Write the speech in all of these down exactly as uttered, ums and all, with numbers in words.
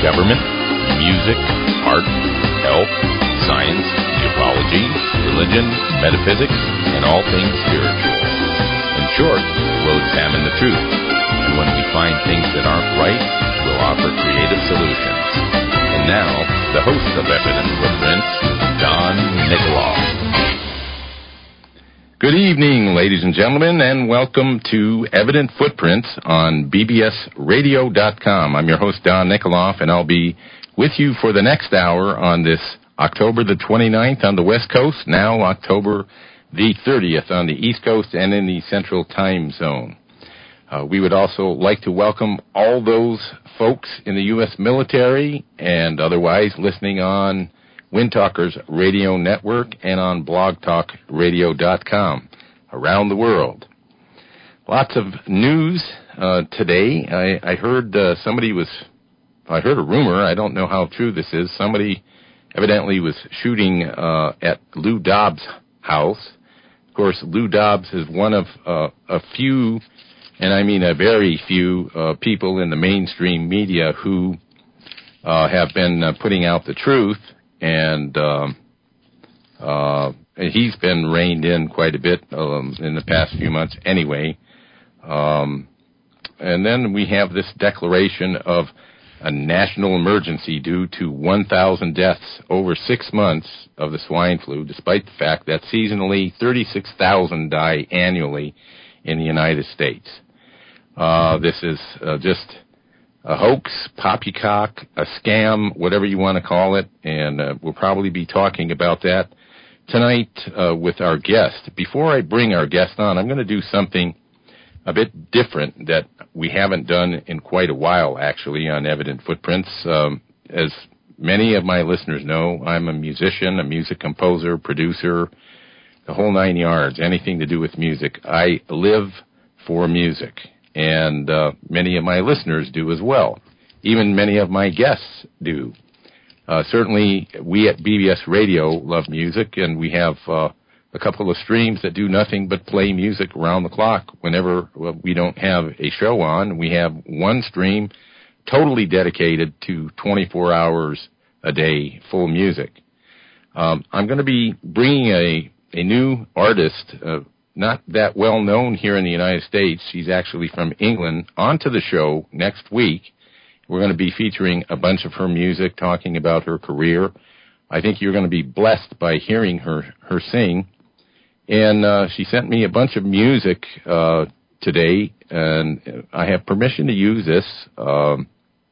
government, music, art, health, science, ufology, religion, metaphysics, and all things spiritual. In short, we'll examine the truth, and when we find things that aren't right, we'll offer creative solutions. And now, the host of Evident Footprints, Don Nikoloff. Good evening, ladies and gentlemen, and welcome to Evident Footprints on B B S radio dot com. I'm your host, Don Nikoloff, and I'll be with you for the next hour on this October the twenty-ninth on the West Coast, now October the thirtieth on the East Coast and in the Central Time Zone. Uh, we would also like to welcome all those folks in the U S military and otherwise listening on Windtalkers Radio Network and on blog talk radio dot com around the world. Lots of news uh, today. I, I heard uh, somebody was, I heard a rumor, I don't know how true this is, somebody evidently was shooting uh, at Lou Dobbs' house. Of course, Lou Dobbs is one of uh, a few, and I mean a very few, uh, people in the mainstream media who uh, have been uh, putting out the truth. And um, uh, he's been reined in quite a bit um, in the past few months anyway. Um, and then we have this declaration of a national emergency due to one thousand deaths over six months of the swine flu, despite the fact that seasonally thirty-six thousand die annually in the United States. Uh, this is uh, just a hoax, poppycock, a scam, whatever you want to call it, and uh, we'll probably be talking about that tonight uh, with our guest. Before I bring our guest on, I'm going to do something a bit different that we haven't done in quite a while, actually, on Evident Footprints. Um, as many of my listeners know, I'm a musician, a music composer, producer, the whole nine yards, anything to do with music. I live for music. And uh, many of my listeners do as well. Even many of my guests do. Uh, certainly, we at B B S Radio love music, and we have uh, a couple of streams that do nothing but play music around the clock. Whenever well, we don't have a show on, we have one stream totally dedicated to twenty-four hours a day, full music. Um, I'm going to be bringing a, a new artist, uh, not that well known here in the United States. She's actually from England, onto the show next week. We're going to be featuring a bunch of her music, talking about her career. I think you're going to be blessed by hearing her, her sing. And uh, she sent me a bunch of music uh, today, and I have permission to use this um,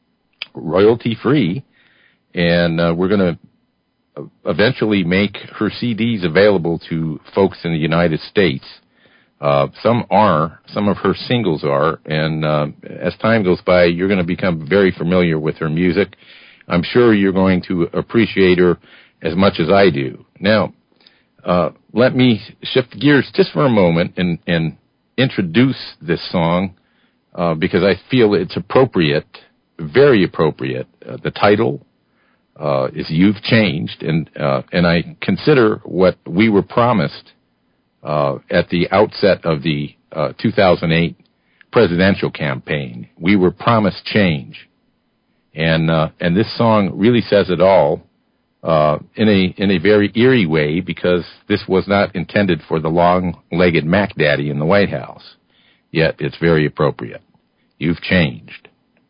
royalty-free. And uh, we're going to eventually make her C Ds available to folks in the United States. Uh, some are, some of her singles are, and uh, as time goes by, you're going to become very familiar with her music. I'm sure you're going to appreciate her as much as I do. Now, uh, let me shift gears just for a moment and, and introduce this song uh, because I feel it's appropriate, very appropriate. Uh, the title Uh, is You've Changed, and uh, and I consider what we were promised uh, at the outset of the uh, two thousand eight presidential campaign. We were promised change, and uh, and this song really says it all uh, in a in a very eerie way, because this was not intended for the long-legged Mac Daddy in the White House. Yet it's very appropriate. You've changed.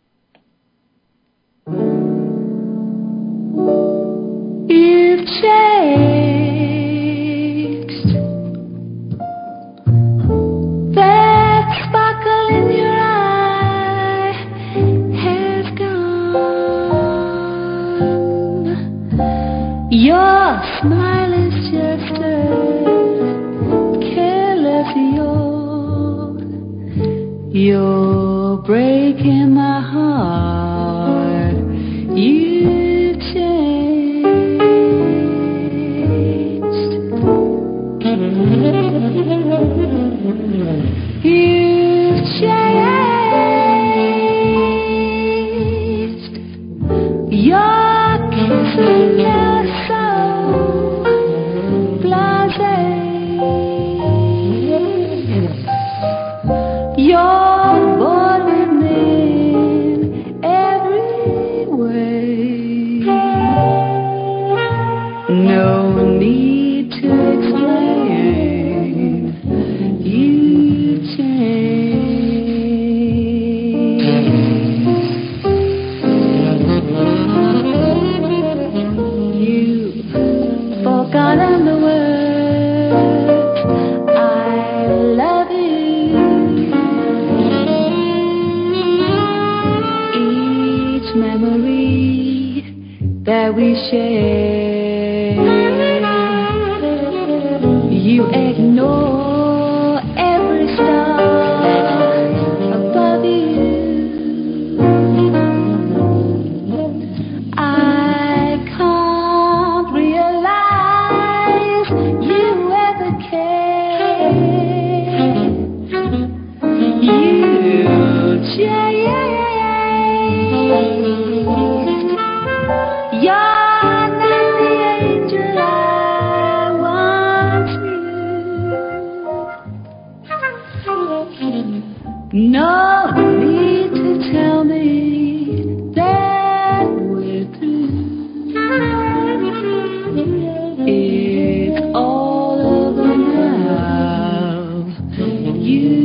You've changed. That sparkle in your eye has gone. Your smile is just a careless yawn. You're breaking my heart. You've changed. You've changed. Your kisses are so blasé. You're bored with men You ignore every star above you. I can't realize you ever cared. You changed. You're not the angel I once knew. No need to tell me that we're through. It's all over now. You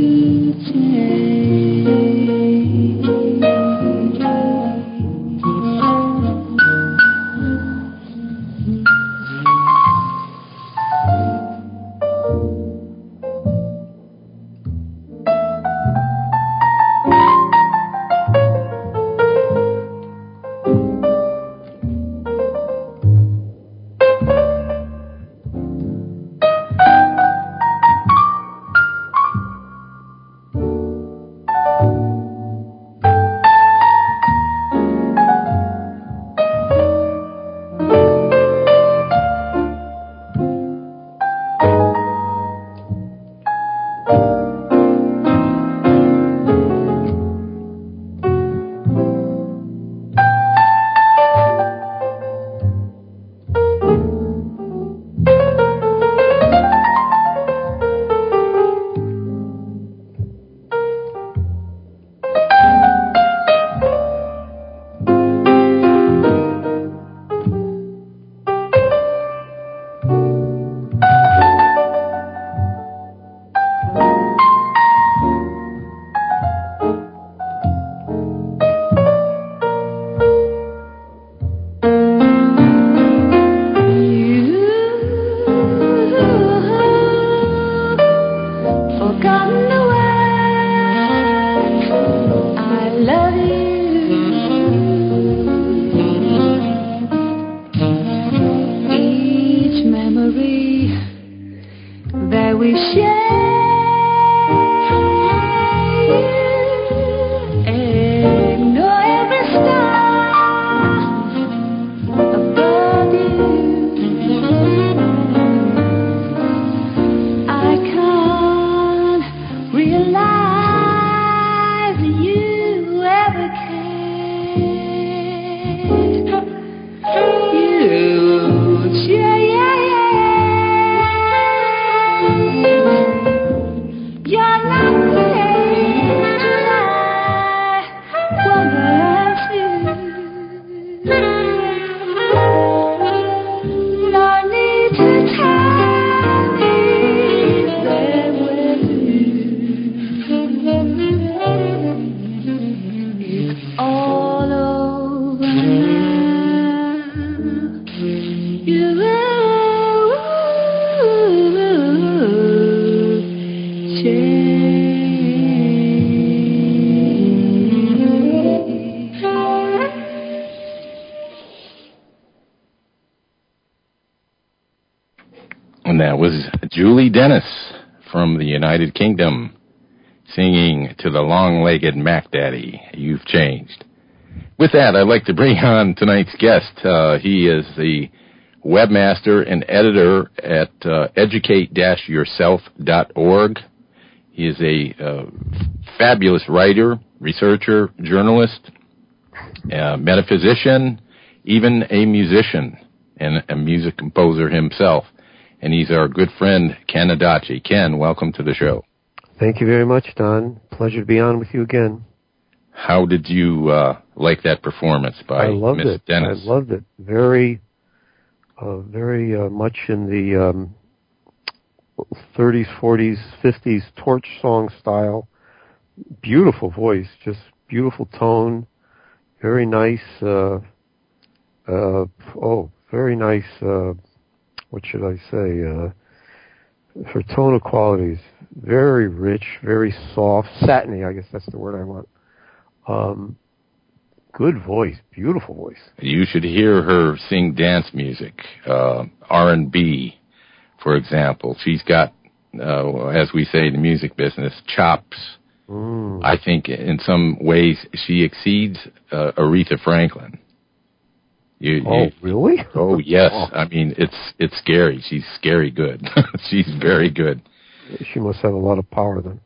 And that was Julie Dennis from the United Kingdom singing to the long-legged Mac Daddy, You've Changed. With that, I'd like to bring on tonight's guest. Uh, he is the webmaster and editor at uh, educate dash yourself dot org. He is a uh, fabulous writer, researcher, journalist, uh, metaphysician, even a musician and a music composer himself. And he's our good friend, Ken Adachi. Ken, welcome to the show. Thank you very much, Don. Pleasure to be on with you again. How did you uh, like that performance by Miss Dennis? I loved it. Very, uh, very uh, much in the um, thirties, forties, fifties torch song style. Beautiful voice, just beautiful tone. Very nice. Uh, uh, oh, very nice. Uh, what should I say? Uh, her tonal qualities, very rich, very soft, satiny. I guess that's the word I want. Um, good voice, beautiful voice. You should hear her sing dance music, uh, R and B, for example. She's got, uh, as we say in the music business, chops. Mm. I think in some ways she exceeds uh, Aretha Franklin. You, oh, you, really? Oh, yes. Oh. I mean, it's it's scary. She's scary good. She's very good. She must have a lot of power then.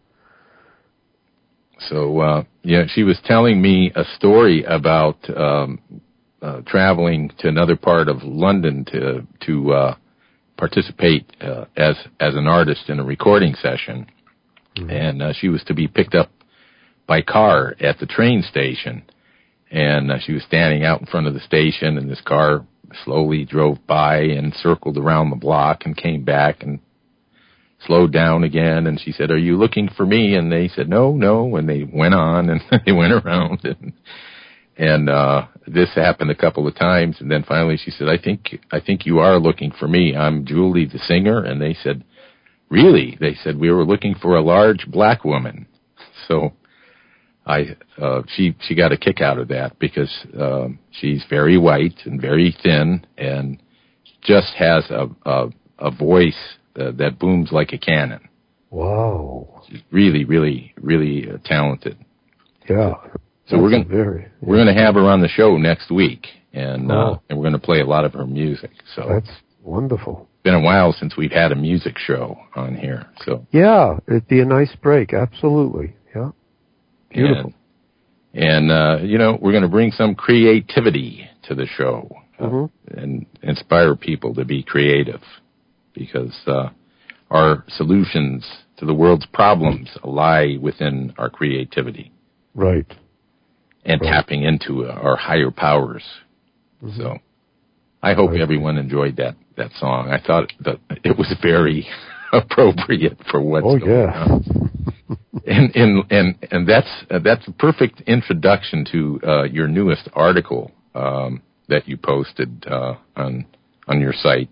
So, uh, yeah, she was telling me a story about um, uh, traveling to another part of London to to uh, participate uh, as as an artist in a recording session, mm-hmm. and uh, she was to be picked up by car at the train station. And uh, she was standing out in front of the station, and this car slowly drove by and circled around the block and came back and slowed down again. And she said, "Are you looking for me?" And they said, "No, no." And they went on, and they went around. And, and uh, this happened a couple of times. And then finally she said, I think I think you are looking for me. I'm Julie, the singer." And they said, "Really?" They said, "We were looking for a large black woman." So I, uh, she, she got a kick out of that because, um, she's very white and very thin and just has a, a, a voice uh, that booms like a cannon. Wow. She's really, really, really uh, talented. Yeah. So we're going very, yeah. we're going to have her on the show next week and, oh. uh, and we're going to play a lot of her music. So that's wonderful. It's been a while since we've had a music show on here. So yeah, it'd be a nice break. Absolutely. Yeah. Beautiful. And, and uh, you know, we're going to bring some creativity to the show uh, mm-hmm. and inspire people to be creative because uh, our solutions to the world's problems lie within our creativity. Right. And right. tapping into uh, our higher powers. Mm-hmm. So I hope right. everyone enjoyed that, that song. I thought that it was very appropriate for what's oh, going yeah. on. And and and and that's uh, that's a perfect introduction to uh, your newest article um, that you posted uh, on on your site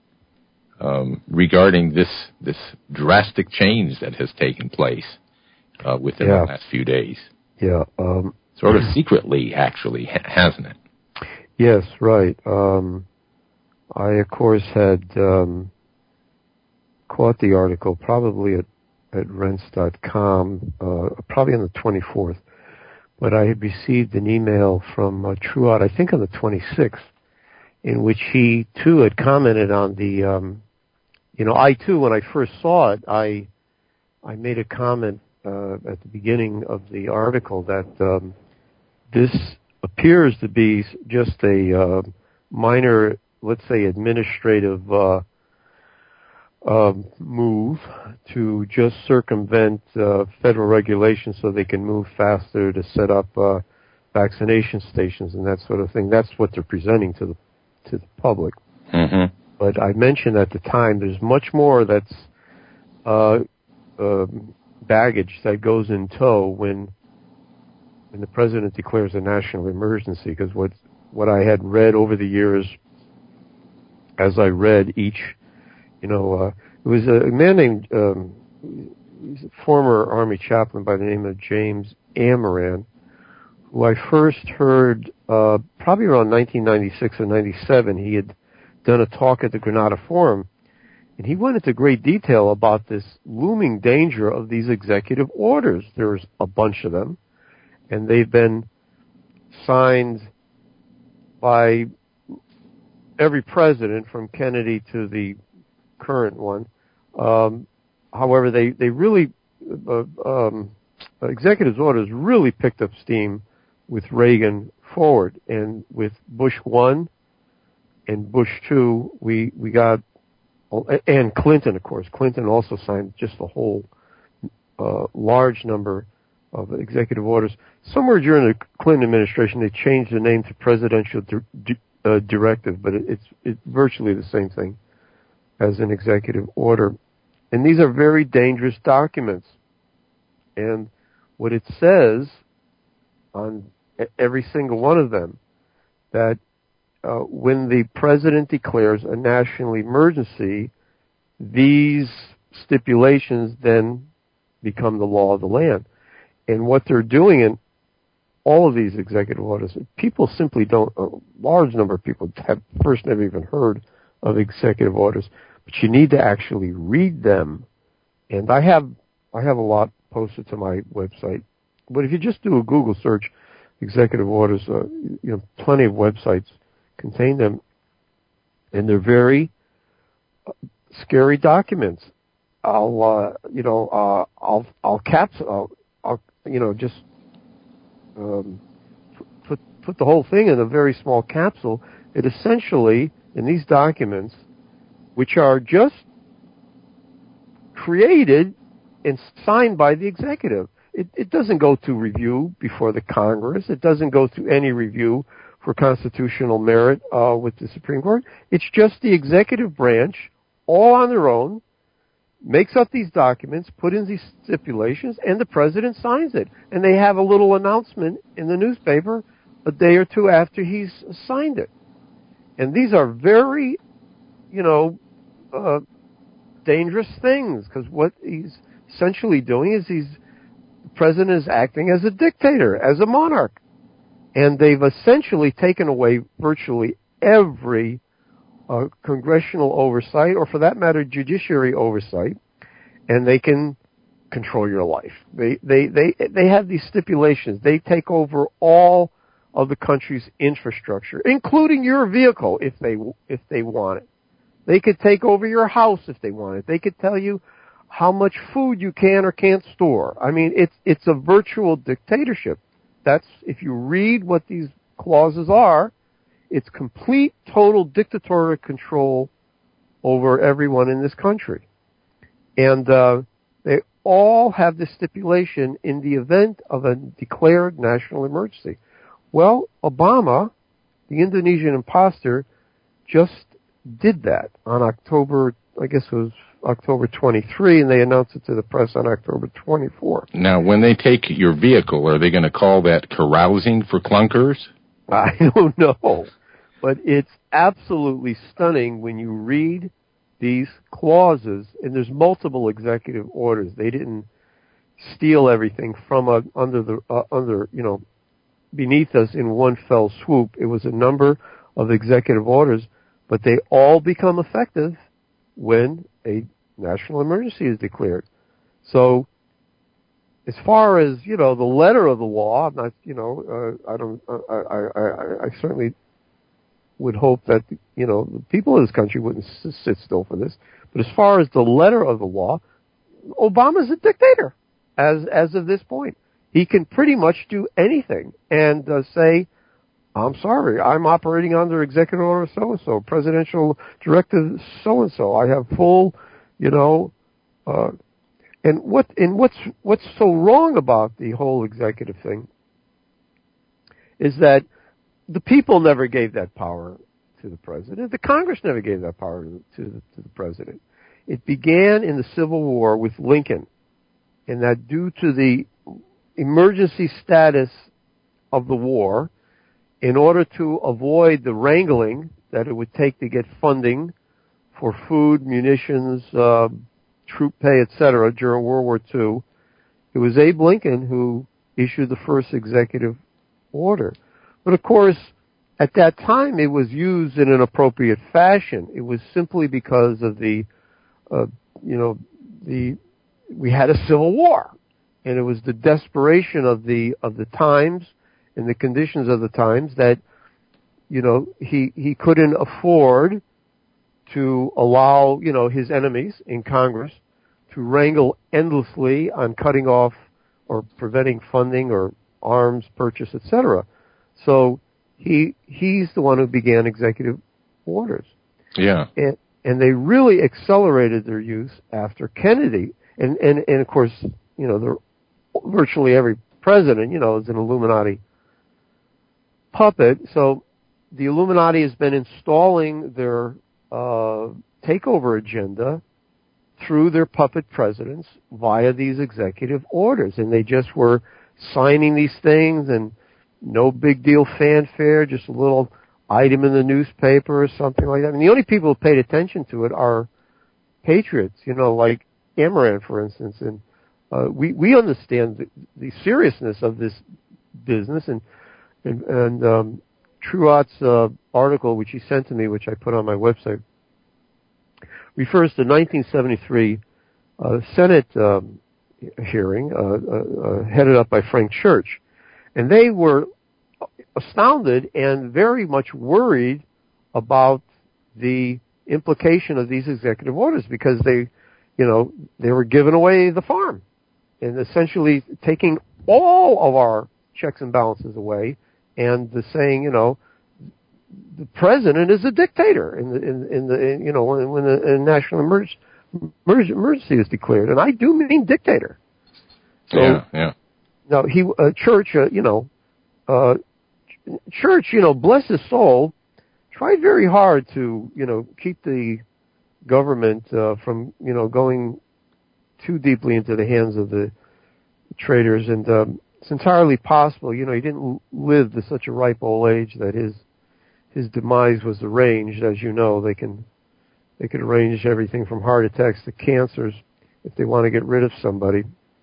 um, regarding this this drastic change that has taken place uh, within yeah. the last few days. Yeah, um, sort of secretly, actually, hasn't it? Yes, right. Um, I of course had um, caught the article probably at. at rense dot com, uh, probably on the twenty-fourth. But I had received an email from uh, Truott, I think on the twenty-sixth, in which he, too, had commented on the, um, you know, I, too, when I first saw it, I I made a comment uh, at the beginning of the article that um, this appears to be just a uh, minor, let's say, administrative uh Um, move to just circumvent uh, federal regulations so they can move faster to set up uh, vaccination stations and that sort of thing. That's what they're presenting to the to the public. Mm-hmm. But I mentioned at the time there's much more that's uh, uh, baggage that goes in tow when when the president declares a national emergency. Because what what I had read over the years, as I read each. You know, uh, it was a man named, um, he's a former Army chaplain by the name of James Amaran, who I first heard uh, probably around nineteen ninety-six or ninety-seven. He had done a talk at the Granada Forum, and he went into great detail about this looming danger of these executive orders. There's a bunch of them, and they've been signed by every president from Kennedy to the current one. Um, however, they, they really, uh, um, executive orders really picked up steam with Reagan forward. And with Bush one and Bush two, we, we got, and Clinton, of course. Clinton also signed just a whole uh, large number of executive orders. Somewhere during the Clinton administration, they changed the name to Presidential di- di- uh, Directive, but it, it's, it's virtually the same thing as an executive order. And these are very dangerous documents. And what it says on every single one of them, that uh, when the president declares a national emergency, these stipulations then become the law of the land. And what they're doing in all of these executive orders, people simply don't, a large number of people have first never even heard of executive orders. but you need to actually read them. And I have I have a lot posted to my website. But if you just do a Google search, executive orders, uh, you know, plenty of websites contain them, and they're very uh, scary documents. I'll, uh, you know, uh, I'll, I'll caps, I'll, I'll, you know, just um, put put the whole thing in a very small capsule. It essentially, in these documents, which are just created and signed by the executive. It, it doesn't go to review before the Congress. It doesn't go through any review for constitutional merit uh, with the Supreme Court. It's just the executive branch, all on their own, makes up these documents, put in these stipulations, and the president signs it. And they have a little announcement in the newspaper a day or two after he's signed it. And these are very, you know, uh, dangerous things, because what he's essentially doing is he's the president is acting as a dictator, as a monarch. And they've essentially taken away virtually every uh, congressional oversight, or for that matter, judiciary oversight, and they can control your life. They they they they have these stipulations. They take over all of the country's infrastructure, including your vehicle, if they if they want it. They could take over your house if they want it. They could tell you how much food you can or can't store. I mean, it's it's a virtual dictatorship. That's, if you read what these clauses are, it's complete, total dictatorial control over everyone in this country. And uh, they all have this stipulation in the event of a declared national emergency. Well, Obama, the Indonesian imposter, just did that on October, I guess it was October twenty-third, and they announced it to the press on October twenty-fourth. Now, when they take your vehicle, are they going to call that carousing for clunkers? I don't know, but it's absolutely stunning when you read these clauses, and there's multiple executive orders. They didn't steal everything from a, under the uh, under you know beneath us in one fell swoop. It was a number of executive orders, but they all become effective when a national emergency is declared. So, as far as, you know, the letter of the law, I'm not, you know, uh, I don't, uh, I, I, I certainly would hope that, you know, the people of this country wouldn't s- sit still for this. But as far as the letter of the law, Obama's a dictator as as of this point. He can pretty much do anything and uh, say, I'm sorry, I'm operating under executive order so-and-so, presidential directive so-and-so. I have full, you know, uh, and what and what's what's so wrong about the whole executive thing is that the people never gave that power to the president. The Congress never gave that power to the, to the, to the president. It began in the Civil War with Lincoln, and that due to the emergency status of the war, in order to avoid the wrangling that it would take to get funding for food, munitions, uh, troop pay, et cetera during World War Two, it was Abe Lincoln who issued the first executive order. But of course, at that time, it was used in an appropriate fashion. It was simply because of the, uh, you know, the we had a civil war, and it was the desperation of the of the times and the conditions of the times that, you know, he he couldn't afford to allow, you know, his enemies in Congress to wrangle endlessly on cutting off or preventing funding or arms purchase, et cetera. So he he's the one who began executive orders. Yeah. And and they really accelerated their use after Kennedy. And and, and of course, you know, they're, virtually every president, you know, is an Illuminati puppet. So the Illuminati has been installing their uh, takeover agenda through their puppet presidents via these executive orders. And they just were signing these things, and no big deal fanfare, just a little item in the newspaper or something like that. And the only people who paid attention to it are patriots, you know, like Amaran, for instance. And uh, we, we understand the, the seriousness of this business. And And, and um, Truott's uh, article, which he sent to me, which I put on my website, refers to nineteen seventy-three uh, Senate um, hearing uh, uh, uh, headed up by Frank Church. And they were astounded and very much worried about the implication of these executive orders because they, you know, they were giving away the farm and essentially taking all of our checks and balances away and the saying, you know, the president is a dictator in the, in, in the, in, you know, when, when a national emergency, emergency is declared. And I do mean dictator. So, yeah, yeah. Now, he, uh, Church, uh, you know, uh, Church, you know, bless his soul, tried very hard to, you know, keep the government uh, from, you know, going too deeply into the hands of the traders. And um, it's entirely possible, you know, he didn't live to such a ripe old age that his his demise was arranged. As you know, they can they could arrange everything from heart attacks to cancers if they want to get rid of somebody.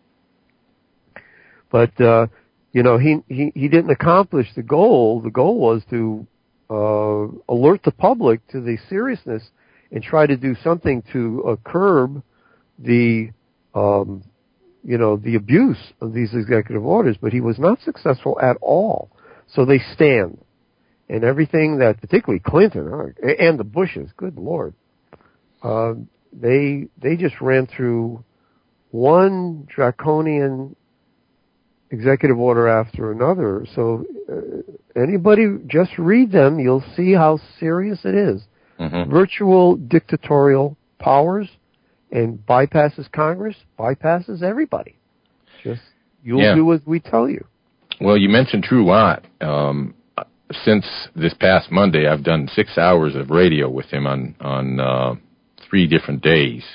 But uh, you know, he, he he didn't accomplish the goal. The goal was to uh, alert the public to the seriousness and try to do something to uh, curb the um, you know the abuse of these executive orders. But he was not successful at all. So they stand, and everything that, particularly Clinton uh, and the Bushes, good Lord, uh, they they just ran through one draconian executive order after another. So uh, anybody just read them, you'll see how serious it is. Mm-hmm. Virtual dictatorial powers and bypasses Congress, bypasses everybody. Just you'll yeah. do as we tell you. Well, you mentioned True Watt. Um, since this past Monday, I've done six hours of radio with him on on uh, three different days.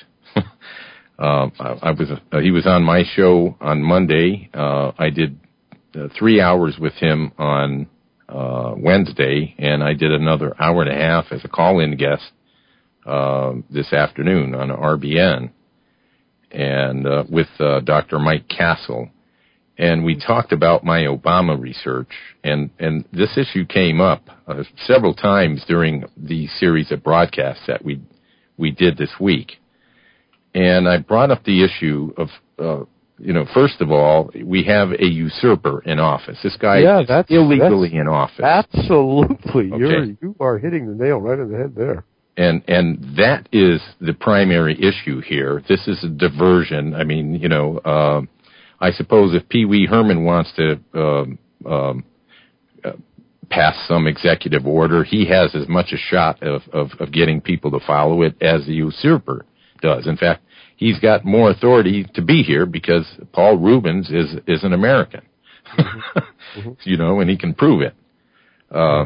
Uh, I, I was uh, he was on my show on Monday. Uh, I did uh, three hours with him on uh, Wednesday, and I did another hour and a half as a call-in guest uh, this afternoon on R B N, and uh, with uh, Doctor Mike Castle. And we talked about my Obama research, and, and this issue came up uh, several times during the series of broadcasts that we we did this week. And I brought up the issue of, uh, you know, first of all, we have a usurper in office. This guy yeah, is that's, illegally that's in office. Absolutely. Okay. You're, you are hitting the nail right on the head there. And and that is the primary issue here. This is a diversion. I mean, you know, uh, I suppose if Pee Wee Herman wants to um, um, uh, pass some executive order, he has as much a shot of, of, of getting people to follow it as the usurper does. In fact, he's got more authority to be here because Paul Rubens is is an American, mm-hmm. you know, and he can prove it. Uh,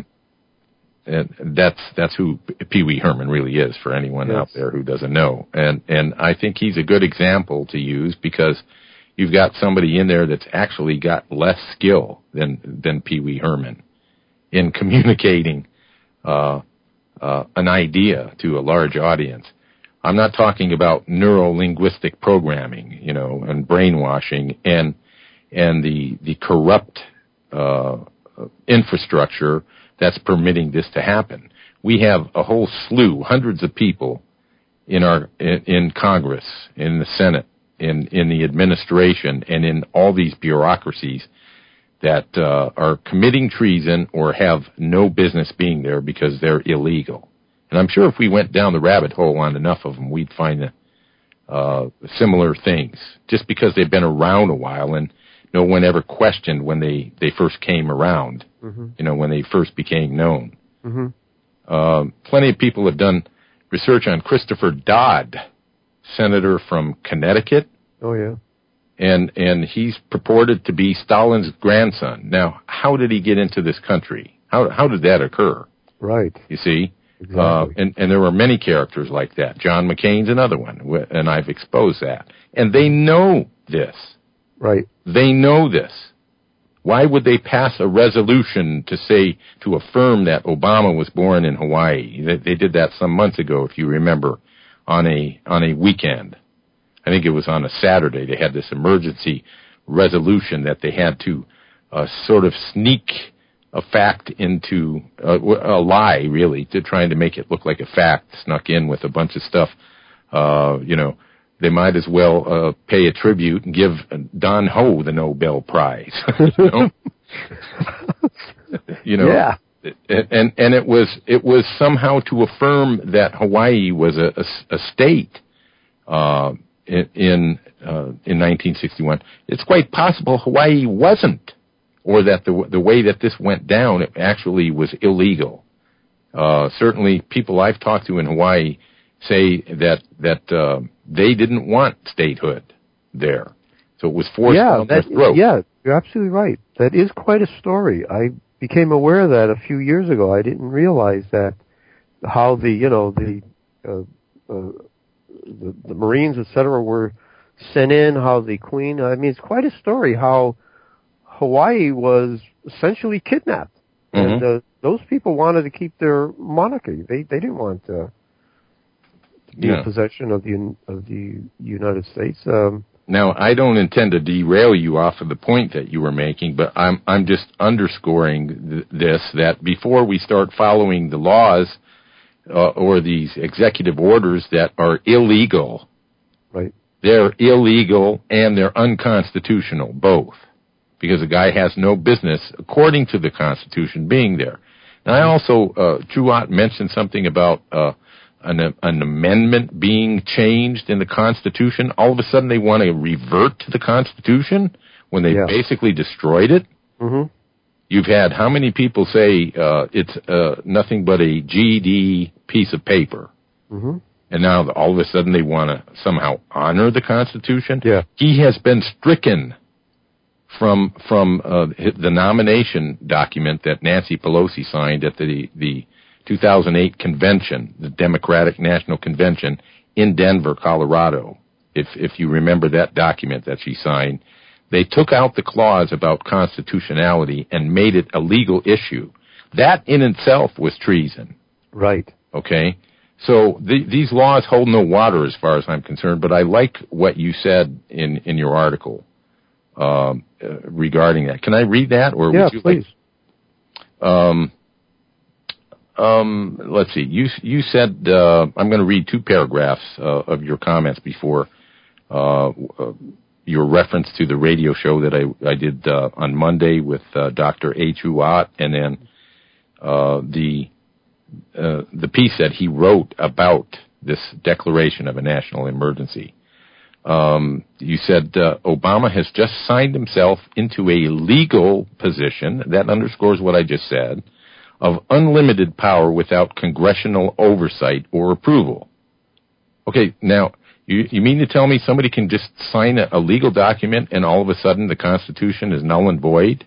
and that's that's who Pee Wee Herman really is for anyone yes. out there who doesn't know. And and I think he's a good example to use because you've got somebody in there that's actually got less skill than than Pee Wee Herman in communicating uh, uh, an idea to a large audience. I'm not talking about neuro-linguistic programming, you know, and brainwashing and and the the corrupt uh, infrastructure that's permitting this to happen. We have a whole slew, hundreds of people in our in, in Congress, in the Senate, in in the administration, and in all these bureaucracies that uh, are committing treason or have no business being there because they're illegal. And I'm sure if we went down the rabbit hole on enough of them, we'd find uh, similar things, just because they've been around a while and no one ever questioned when they, they first came around, mm-hmm. you know, when they first became known. Mm-hmm. Uh, plenty of people have done research on Christopher Dodd, senator from Connecticut. Oh, yeah. And, and he's purported to be Stalin's grandson. Now, how did he get into this country? How, how did that occur? Right. You see? Exactly. Uh, and, and there were many characters like that. John McCain's another one, and I've exposed that. And they know this. Right. They know this. Why would they pass a resolution to say, to affirm that Obama was born in Hawaii? They, they did that some months ago, if you remember, on a on a weekend. I think it was on a Saturday. They had this emergency resolution that they had to uh, sort of sneak a fact into, uh, a lie, really, to trying to make it look like a fact, snuck in with a bunch of stuff Uh, you know, they might as well uh, pay a tribute and give Don Ho the Nobel Prize. you know, you know yeah. and and it was it was somehow to affirm that Hawaii was a, a, a state uh, in in, uh, in nineteen sixty-one. It's quite possible Hawaii wasn't, or that the the way that this went down, it actually was illegal. Uh, certainly, people I've talked to in Hawaii say that that uh, they didn't want statehood there, so it was forced yeah, down that, their throat. Yeah, you're absolutely right. That is quite a story. I became aware of that a few years ago. I didn't realize that how the you know the uh, uh, the, the Marines, et cetera, were sent in. How the Queen. I mean, it's quite a story. How Hawaii was essentially kidnapped, mm-hmm. and uh, those people wanted to keep their monarchy. They they didn't want to be yeah. in possession of the of the United States. Um, Now, I don't intend to derail you off of the point that you were making, but I'm I'm just underscoring th- this, that before we start following the laws uh, or these executive orders that are illegal, right? They're illegal and they're unconstitutional, both, because a guy has no business, according to the Constitution, being there. And I also, uh, Truott mentioned something about uh, An, an amendment being changed in the Constitution. All of a sudden they want to revert to the Constitution when they yeah. basically destroyed it. Mm-hmm. You've had how many people say uh, it's uh, nothing but a G D piece of paper? Mm-hmm. And now all of a sudden they want to somehow honor the Constitution? Yeah. He has been stricken from from uh, the nomination document that Nancy Pelosi signed at the the two thousand eight convention, the Democratic National Convention in Denver, Colorado. If if you remember that document that she signed, they took out the clause about constitutionality and made it a legal issue. That in itself was treason. Right. Okay? So the, these laws hold no water as far as I'm concerned, but I like what you said in, in your article um, uh, regarding that. Can I read that? Or yeah, would you please. Like, um, Um, let's see. You you said uh, I'm going to read two paragraphs uh, of your comments before uh, uh, your reference to the radio show that I I did uh, on Monday with uh, Doctor A. Truott, and then uh, the uh, the piece that he wrote about this declaration of a national emergency. Um, you said uh, Obama has just signed himself into a legal position that underscores what I just said, of unlimited power without congressional oversight or approval. Okay, now, you, you mean to tell me somebody can just sign a, a legal document and all of a sudden the Constitution is null and void?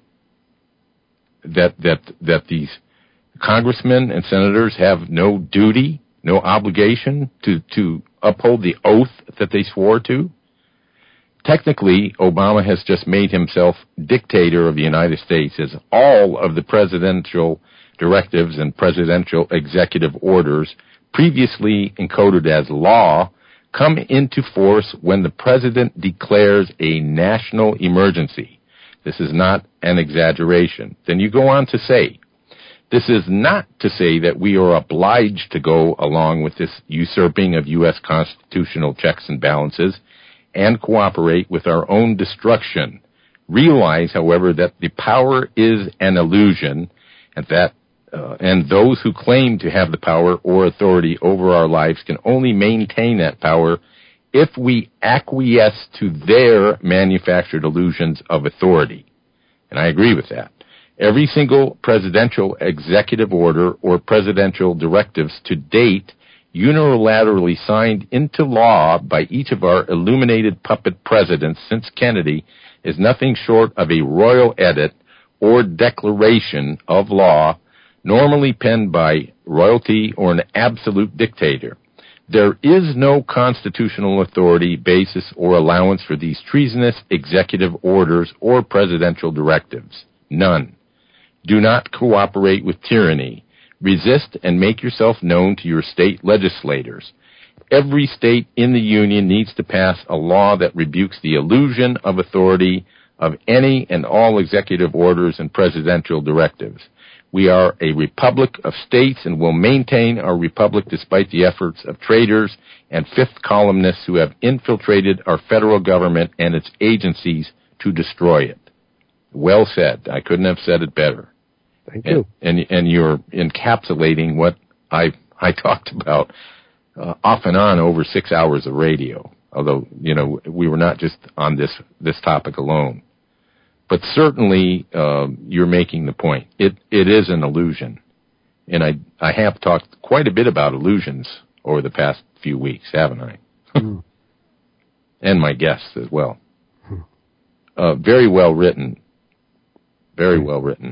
That, that, that these congressmen and senators have no duty, no obligation to, to uphold the oath that they swore to? Technically, Obama has just made himself dictator of the United States, as all of the presidential directives and presidential executive orders previously encoded as law come into force when the president declares a national emergency. This is not an exaggeration. Then you go on to say, this is not to say that we are obliged to go along with this usurping of U S constitutional checks and balances and cooperate with our own destruction. Realize, however, that the power is an illusion, and that Uh, and those who claim to have the power or authority over our lives can only maintain that power if we acquiesce to their manufactured illusions of authority. And I agree with that. Every single presidential executive order or presidential directives to date unilaterally signed into law by each of our illuminated puppet presidents since Kennedy is nothing short of a royal edit or declaration of law, normally penned by royalty or an absolute dictator. There is no constitutional authority, basis, or allowance for these treasonous executive orders or presidential directives. None. Do not cooperate with tyranny. Resist and make yourself known to your state legislators. Every state in the Union needs to pass a law that rebukes the illusion of authority of any and all executive orders and presidential directives. We are a republic of states and will maintain our republic despite the efforts of traitors and fifth columnists who have infiltrated our federal government and its agencies to destroy it. Well said. I couldn't have said it better. Thank you. And, and, and you're encapsulating what I, I talked about uh, off and on over six hours of radio. Although, you know, we were not just on this, this topic alone. But certainly, uh, you're making the point. It, it is an illusion. And I, I have talked quite a bit about illusions over the past few weeks, haven't I? Mm. And my guests as well. Mm. Uh, very well written. Very well written.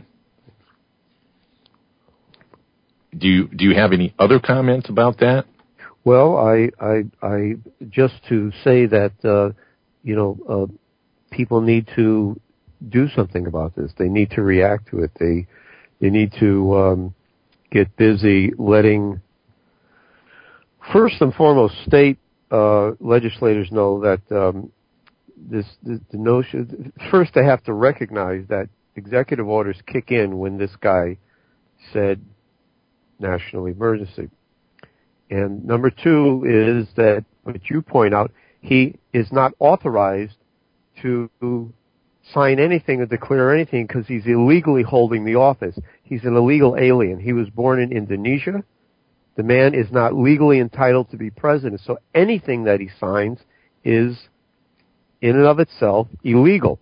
Do you, do you have any other comments about that? Well, I, I, I, just to say that, uh, you know, uh, people need to do something about this. They need to react to it. They they need to um, get busy letting, first and foremost, state uh, legislators know that um, this the, the notion. First, they have to recognize that executive orders kick in when this guy said national emergency. And number two is that, what you point out, he is not authorized to sign anything or declare anything because he's illegally holding the office. He's an illegal alien. He was born in Indonesia. The man is not legally entitled to be president. So anything that he signs is, in and of itself, illegal.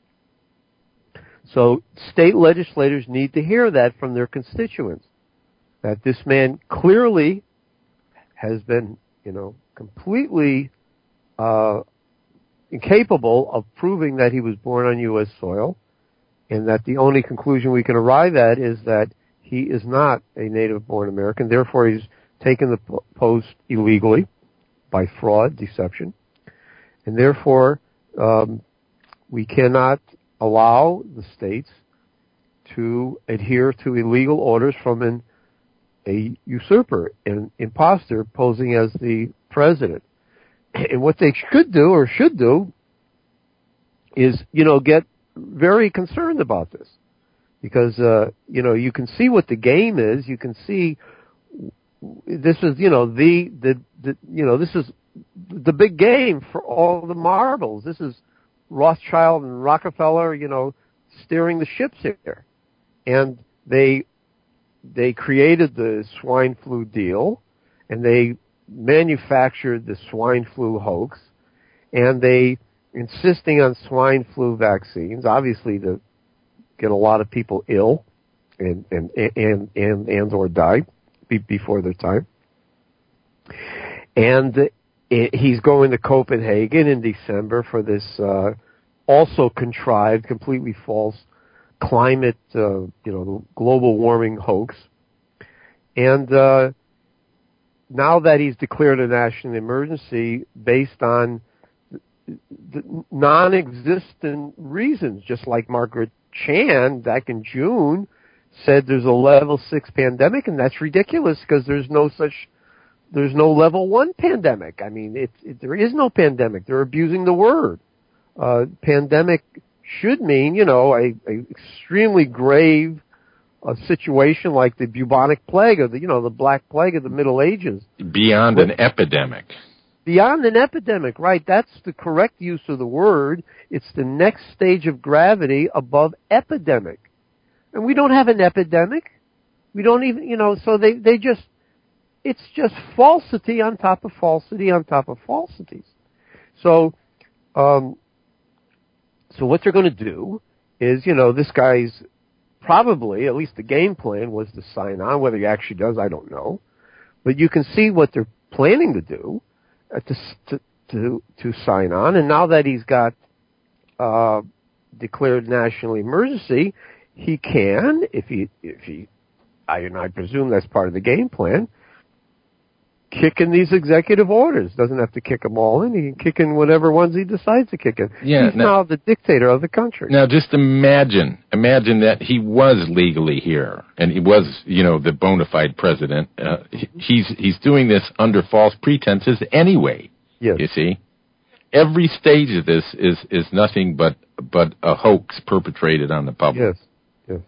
So state legislators need to hear that from their constituents, that this man clearly has been, you know, completely uh incapable of proving that he was born on U S soil, and that the only conclusion we can arrive at is that he is not a native-born American. Therefore, he's taken the post illegally by fraud, deception, and therefore um, we cannot allow the states to adhere to illegal orders from an, a usurper, an imposter posing as the president. And what they should do, or should do, is, you know, get very concerned about this. Because, uh, you know, you can see what the game is. You can see this is, you know, the, the, the, you know, this is the big game for all the marbles. This is Rothschild and Rockefeller, you know, steering the ships here. And they, they created the swine flu deal, and they manufactured the swine flu hoax, and they insisting on swine flu vaccines, obviously to get a lot of people ill and and and and, and or die be, before their time. And it, he's going to Copenhagen in December for this uh, also contrived, completely false climate, uh, you know, global warming hoax. And uh, now that he's declared a national emergency based on the non-existent reasons, just like Margaret Chan back in June said there's a level six pandemic, and that's ridiculous because there's no such, there's no level one pandemic. I mean, it, it, there is no pandemic. They're abusing the word. Uh, pandemic should mean, you know, a, a extremely grave a situation like the bubonic plague or the, you know, the Black Plague of the Middle Ages. Beyond but, an epidemic. Beyond an epidemic, right. That's the correct use of the word. It's the next stage of gravity above epidemic. And we don't have an epidemic. We don't even, you know, so they, they just, it's just falsity on top of falsity on top of falsities. So, um, so what they're going to do is, you know, this guy's probably, at least the game plan was to sign on. Whether he actually does, I don't know. But you can see what they're planning to do, uh, to, to to to sign on. And now that he's got uh, declared national emergency, he can, if he if he, I and I presume that's part of the game plan, kick in these executive orders. Doesn't have to kick them all in. He can kick in whatever ones he decides to kick in. Yeah, He's now, now the dictator of the country. Now, just imagine, imagine that he was legally here, and he was, you know, the bona fide president. Uh, he's he's doing this under false pretenses anyway. Yes. You see, every stage of this is is nothing but but a hoax perpetrated on the public. Yes. Yes.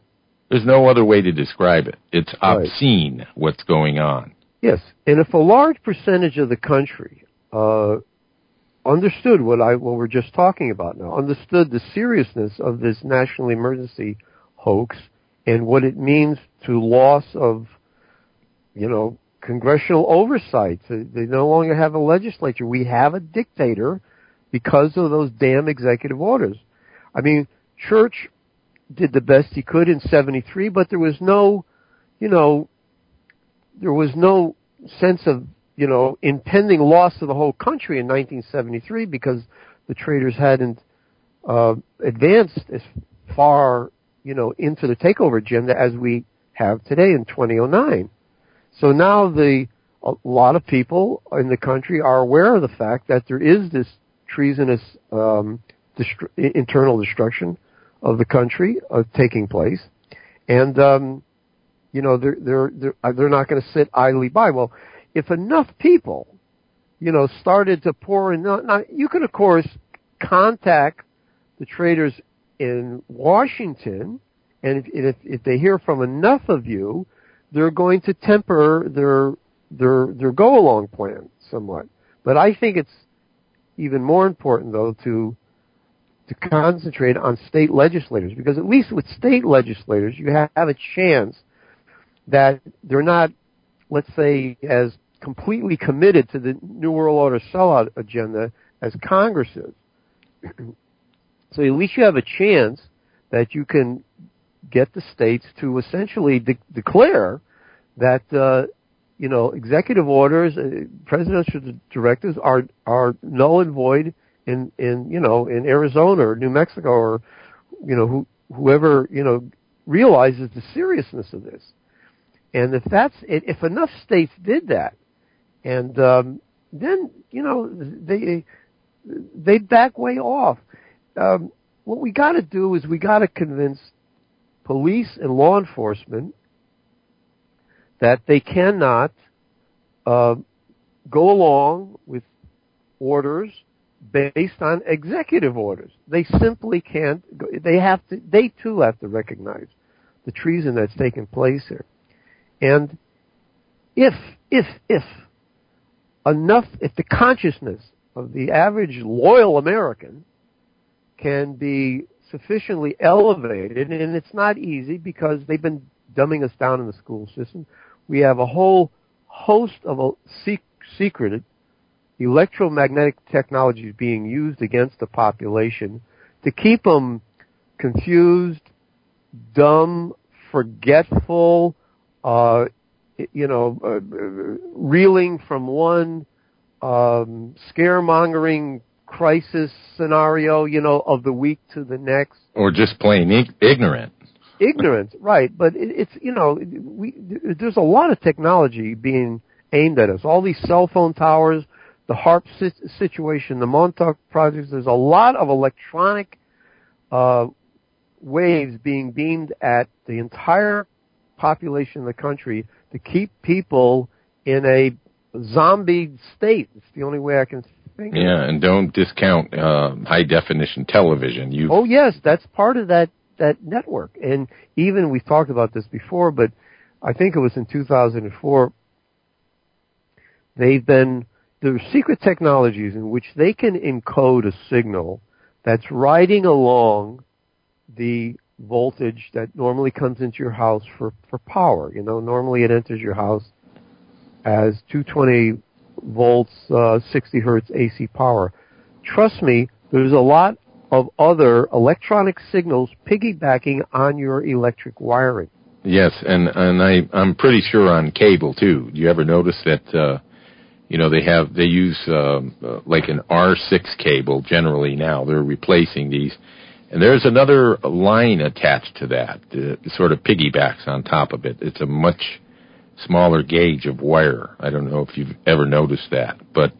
There's no other way to describe it. It's Right. obscene what's going on. Yes, and if a large percentage of the country uh, understood what I what we're just talking about now, understood the seriousness of this national emergency hoax and what it means to loss of, you know, congressional oversight. They no longer have a legislature. We have a dictator because of those damn executive orders. I mean, Church did the best he could in seventy-three, but there was no, you know, there was no sense of, you know, impending loss of the whole country in nineteen seventy-three because the traders hadn't uh, advanced as far, you know, into the takeover agenda as we have today in twenty oh nine. So now the a lot of people in the country are aware of the fact that there is this treasonous um, destru- internal destruction of the country uh, taking place, and um, you know they're they're they're, they're not going to sit idly by. Well, if enough people, you know, started to pour in, not, not, you can of course contact the traders in Washington, and if, if if they hear from enough of you, they're going to temper their their their go along plan somewhat. But I think it's even more important though to to concentrate on state legislators, because at least with state legislators you have a chance that they're not, let's say, as completely committed to the New World Order sellout agenda as Congress is. So at least you have a chance that you can get the states to essentially de- declare that, uh, you know, executive orders, uh, presidential directives are are null and void in, in you know, in Arizona or New Mexico or, you know, who, whoever, you know, realizes the seriousness of this. And if that's, if enough states did that, and um, then, you know, they they back way off. Um, what we got to do is we got to convince police and law enforcement that they cannot uh, go along with orders based on executive orders. They simply can't. They have to. They too have to recognize the treason that's taken place here. And if if if enough, if the consciousness of the average loyal American can be sufficiently elevated, and it's not easy because they've been dumbing us down in the school system. We have a whole host of a sec- secret electromagnetic technologies being used against the population to keep them confused, dumb, forgetful, uh, you know, uh, reeling from one um, scaremongering crisis scenario, you know, of the week to the next. Or just plain ig- ignorant. Ignorant, right. But it, it's, you know, we, there's a lot of technology being aimed at us. All these cell phone towers, the HAARP si- situation, the Montauk projects, there's a lot of electronic uh, waves being beamed at the entire population of the country to keep people in a zombie state. It's the only way I can think of it. Yeah, and don't discount uh, high-definition television. You've... Oh, yes, that's part of that, that network. And even, we've talked about this before, but I think it was in two thousand four, they've been, there are secret technologies in which they can encode a signal that's riding along the voltage that normally comes into your house for, for power. You know, normally it enters your house as two hundred twenty volts, uh, sixty hertz A C power. Trust me, there's a lot of other electronic signals piggybacking on your electric wiring. Yes, and, and I, I'm pretty sure on cable, too. Do you ever notice that, uh, you know, they have, they use uh, uh, like an R six cable generally now. They're replacing these. And there's another line attached to that, uh, sort of piggybacks on top of it. It's a much smaller gauge of wire. I don't know if you've ever noticed that, but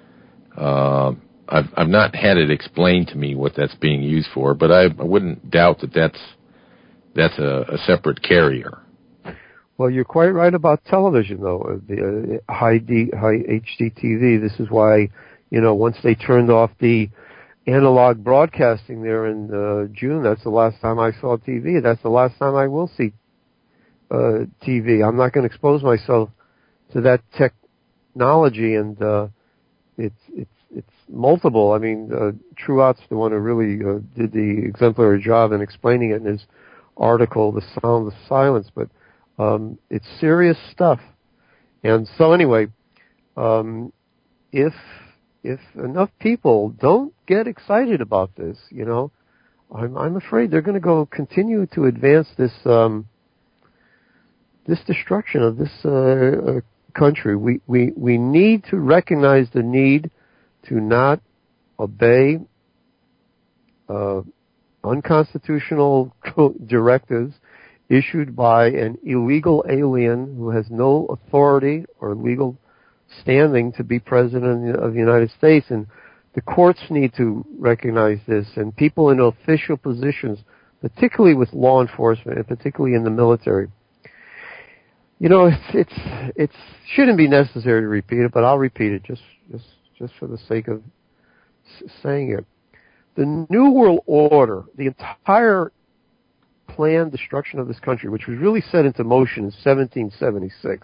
uh, I've, I've not had it explained to me what that's being used for, but I, I wouldn't doubt that that's, that's a, a separate carrier. Well, you're quite right about television, though. The uh, high D, high H D T V. This is why, you know, once they turned off the analog broadcasting there in uh, June. That's the last time I saw T V. That's the last time I will see uh, T V. I'm not going to expose myself to that technology, and uh, it's it's it's multiple. I mean, uh, Truott's the one who really uh, did the exemplary job in explaining it in his article, "The Sound of Silence." But um, it's serious stuff. And so, anyway, um, if if enough people don't get excited about this, you know, I'm, I'm afraid they're going to go continue to advance this um, this destruction of this uh, uh, country. We, we we need to recognize the need to not obey uh, unconstitutional directives issued by an illegal alien who has no authority or legal standing to be president of the United States. And the courts need to recognize this, and people in official positions, particularly with law enforcement and particularly in the military. You know, it's it's it's shouldn't be necessary to repeat it, but I'll repeat it just just just for the sake of s- saying it. The New World Order, the entire planned destruction of this country, which was really set into motion in seventeen seventy-six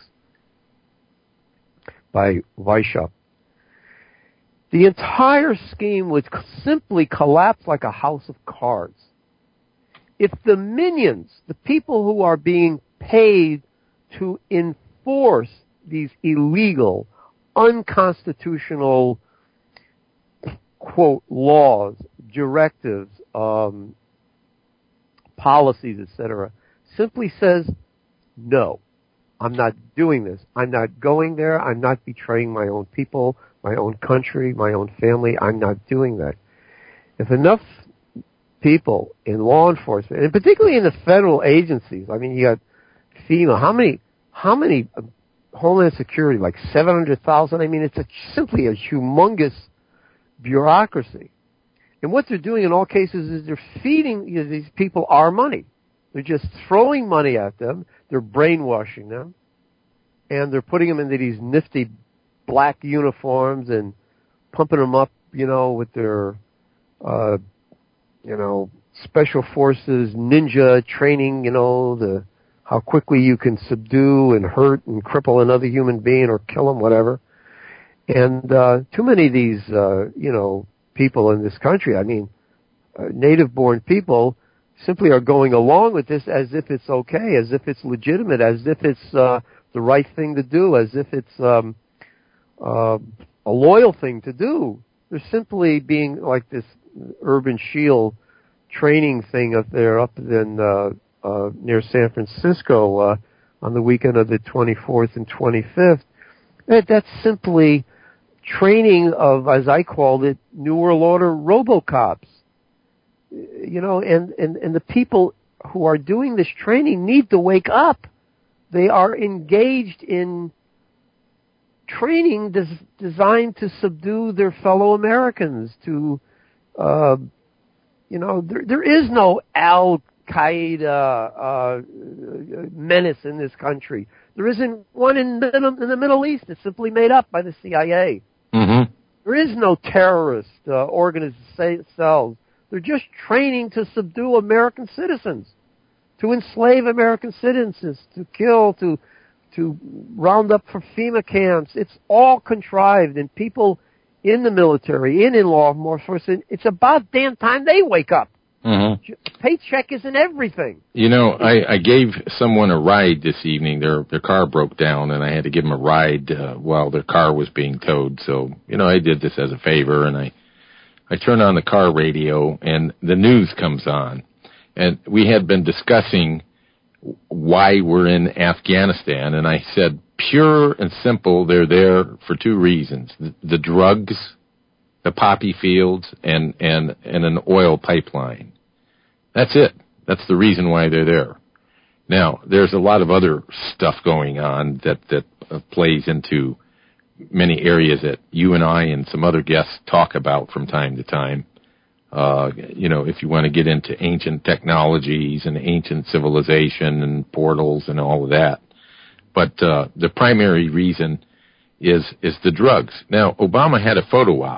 by Weishaupt, the entire scheme would simply collapse like a house of cards if the minions, the people who are being paid to enforce these illegal, unconstitutional, quote, laws, directives, um, policies, et cetera, simply says, no, I'm not doing this. I'm not going there. I'm not betraying my own people, my own country, my own family. I'm not doing that. If enough people in law enforcement, and particularly in the federal agencies, I mean, you got FEMA, how many, how many, uh, Homeland Security, like seven hundred thousand? I mean, it's a, simply a humongous bureaucracy. And what they're doing in all cases is they're feeding you know, these people our money. They're just throwing money at them. They're brainwashing them. And they're putting them into these nifty black uniforms and pumping them up, you know, with their, uh, you know, special forces, ninja training, you know, the how quickly you can subdue and hurt and cripple another human being or kill them, whatever. And uh, too many of these, uh, you know, people in this country, I mean, uh, native-born people simply are going along with this as if it's okay, as if it's legitimate, as if it's uh, the right thing to do, as if it's um, uh, a loyal thing to do. They're simply being like this Urban Shield training thing up there, up in uh, uh, near San Francisco uh, on the weekend of the twenty-fourth and twenty-fifth. That, that's simply training of, as I called it, New World Order RoboCops. You know, and, and, and the people who are doing this training need to wake up. They are engaged in training des- designed to subdue their fellow Americans, to, uh, you know, there, there is no Al-Qaeda uh, menace in this country. There isn't one in the, in the Middle East. It's simply made up by the C I A. Mm-hmm. There is no terrorist uh, organization cells. They're just training to subdue American citizens, to enslave American citizens, to kill, to to round up for FEMA camps. It's all contrived, and people in the military, in, in law enforcement, it's about damn time they wake up. Mm-hmm. Paycheck isn't everything. You know, I, I gave someone a ride this evening. Their their car broke down, and I had to give them a ride uh, while their car was being towed. So, you know, I did this as a favor, and I, I turned on the car radio, and the news comes on. And we had been discussing why we're in Afghanistan, and I said, pure and simple, they're there for two reasons. The, the drugs, the poppy fields, and, and, and an oil pipeline. That's it. That's the reason why they're there. Now, there's a lot of other stuff going on that, that uh, plays into many areas that you and I and some other guests talk about from time to time. Uh, you know, if you want to get into ancient technologies and ancient civilization and portals and all of that. But uh, the primary reason is is the drugs. Now, Obama had a photo op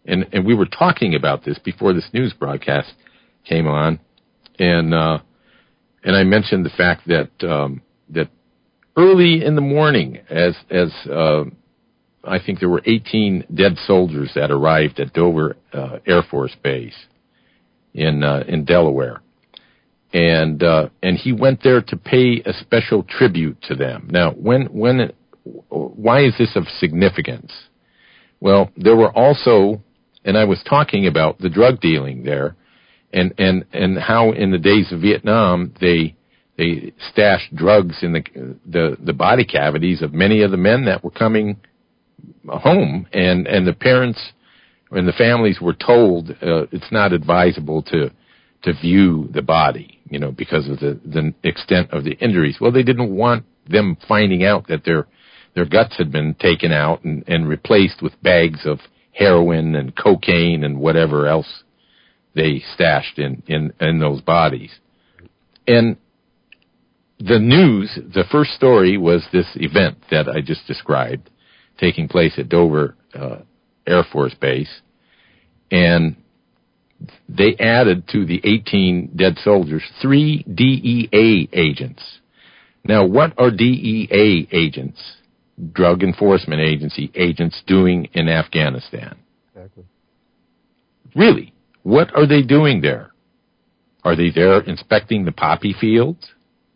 and, and we were talking about this before this news broadcast came on, and uh, and I mentioned the fact that um, that early in the morning, as as uh, I think there were eighteen dead soldiers that arrived at Dover uh, Air Force Base in uh, in Delaware, and uh, and he went there to pay a special tribute to them. Now, when when why is this of significance? Well, there were also, and I was talking about the drug dealing there, and and and how in the days of Vietnam they they stashed drugs in the the the body cavities of many of the men that were coming home, and and the parents and the families were told uh, it's not advisable to to view the body, you know, because of the the extent of the injuries. Well, they didn't want them finding out that their their guts had been taken out and, and replaced with bags of heroin and cocaine and whatever else they stashed in, in, in those bodies. And the news, the first story was this event that I just described taking place at Dover uh, Air Force Base. And they added to the eighteen dead soldiers three D E A agents. Now, what are D E A agents, Drug Enforcement Agency agents, doing in Afghanistan? Exactly. Really? What are they doing there? Are they there inspecting the poppy fields?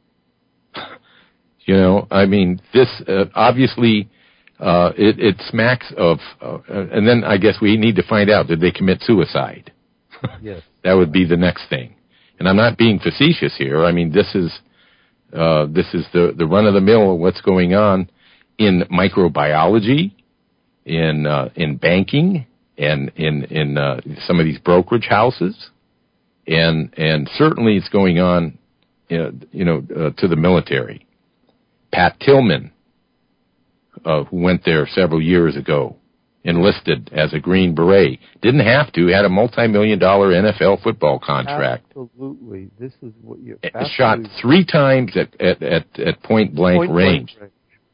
You know, I mean, this uh, obviously, uh, it, it smacks of, uh, and then I guess we need to find out, did they commit suicide? Yes. That would be the next thing. And I'm not being facetious here. I mean, this is, uh, this is the, the run of the mill of what's going on in microbiology, in, uh, in banking, and in, in, uh, some of these brokerage houses. And, and certainly it's going on, uh, you know, uh, to the military. Pat Tillman, uh, who went there several years ago, enlisted as a Green Beret. Didn't have to, had a multi-million dollar N F L football contract. Absolutely. This is what you shot three times at, at, at, at point blank point range. Blank range.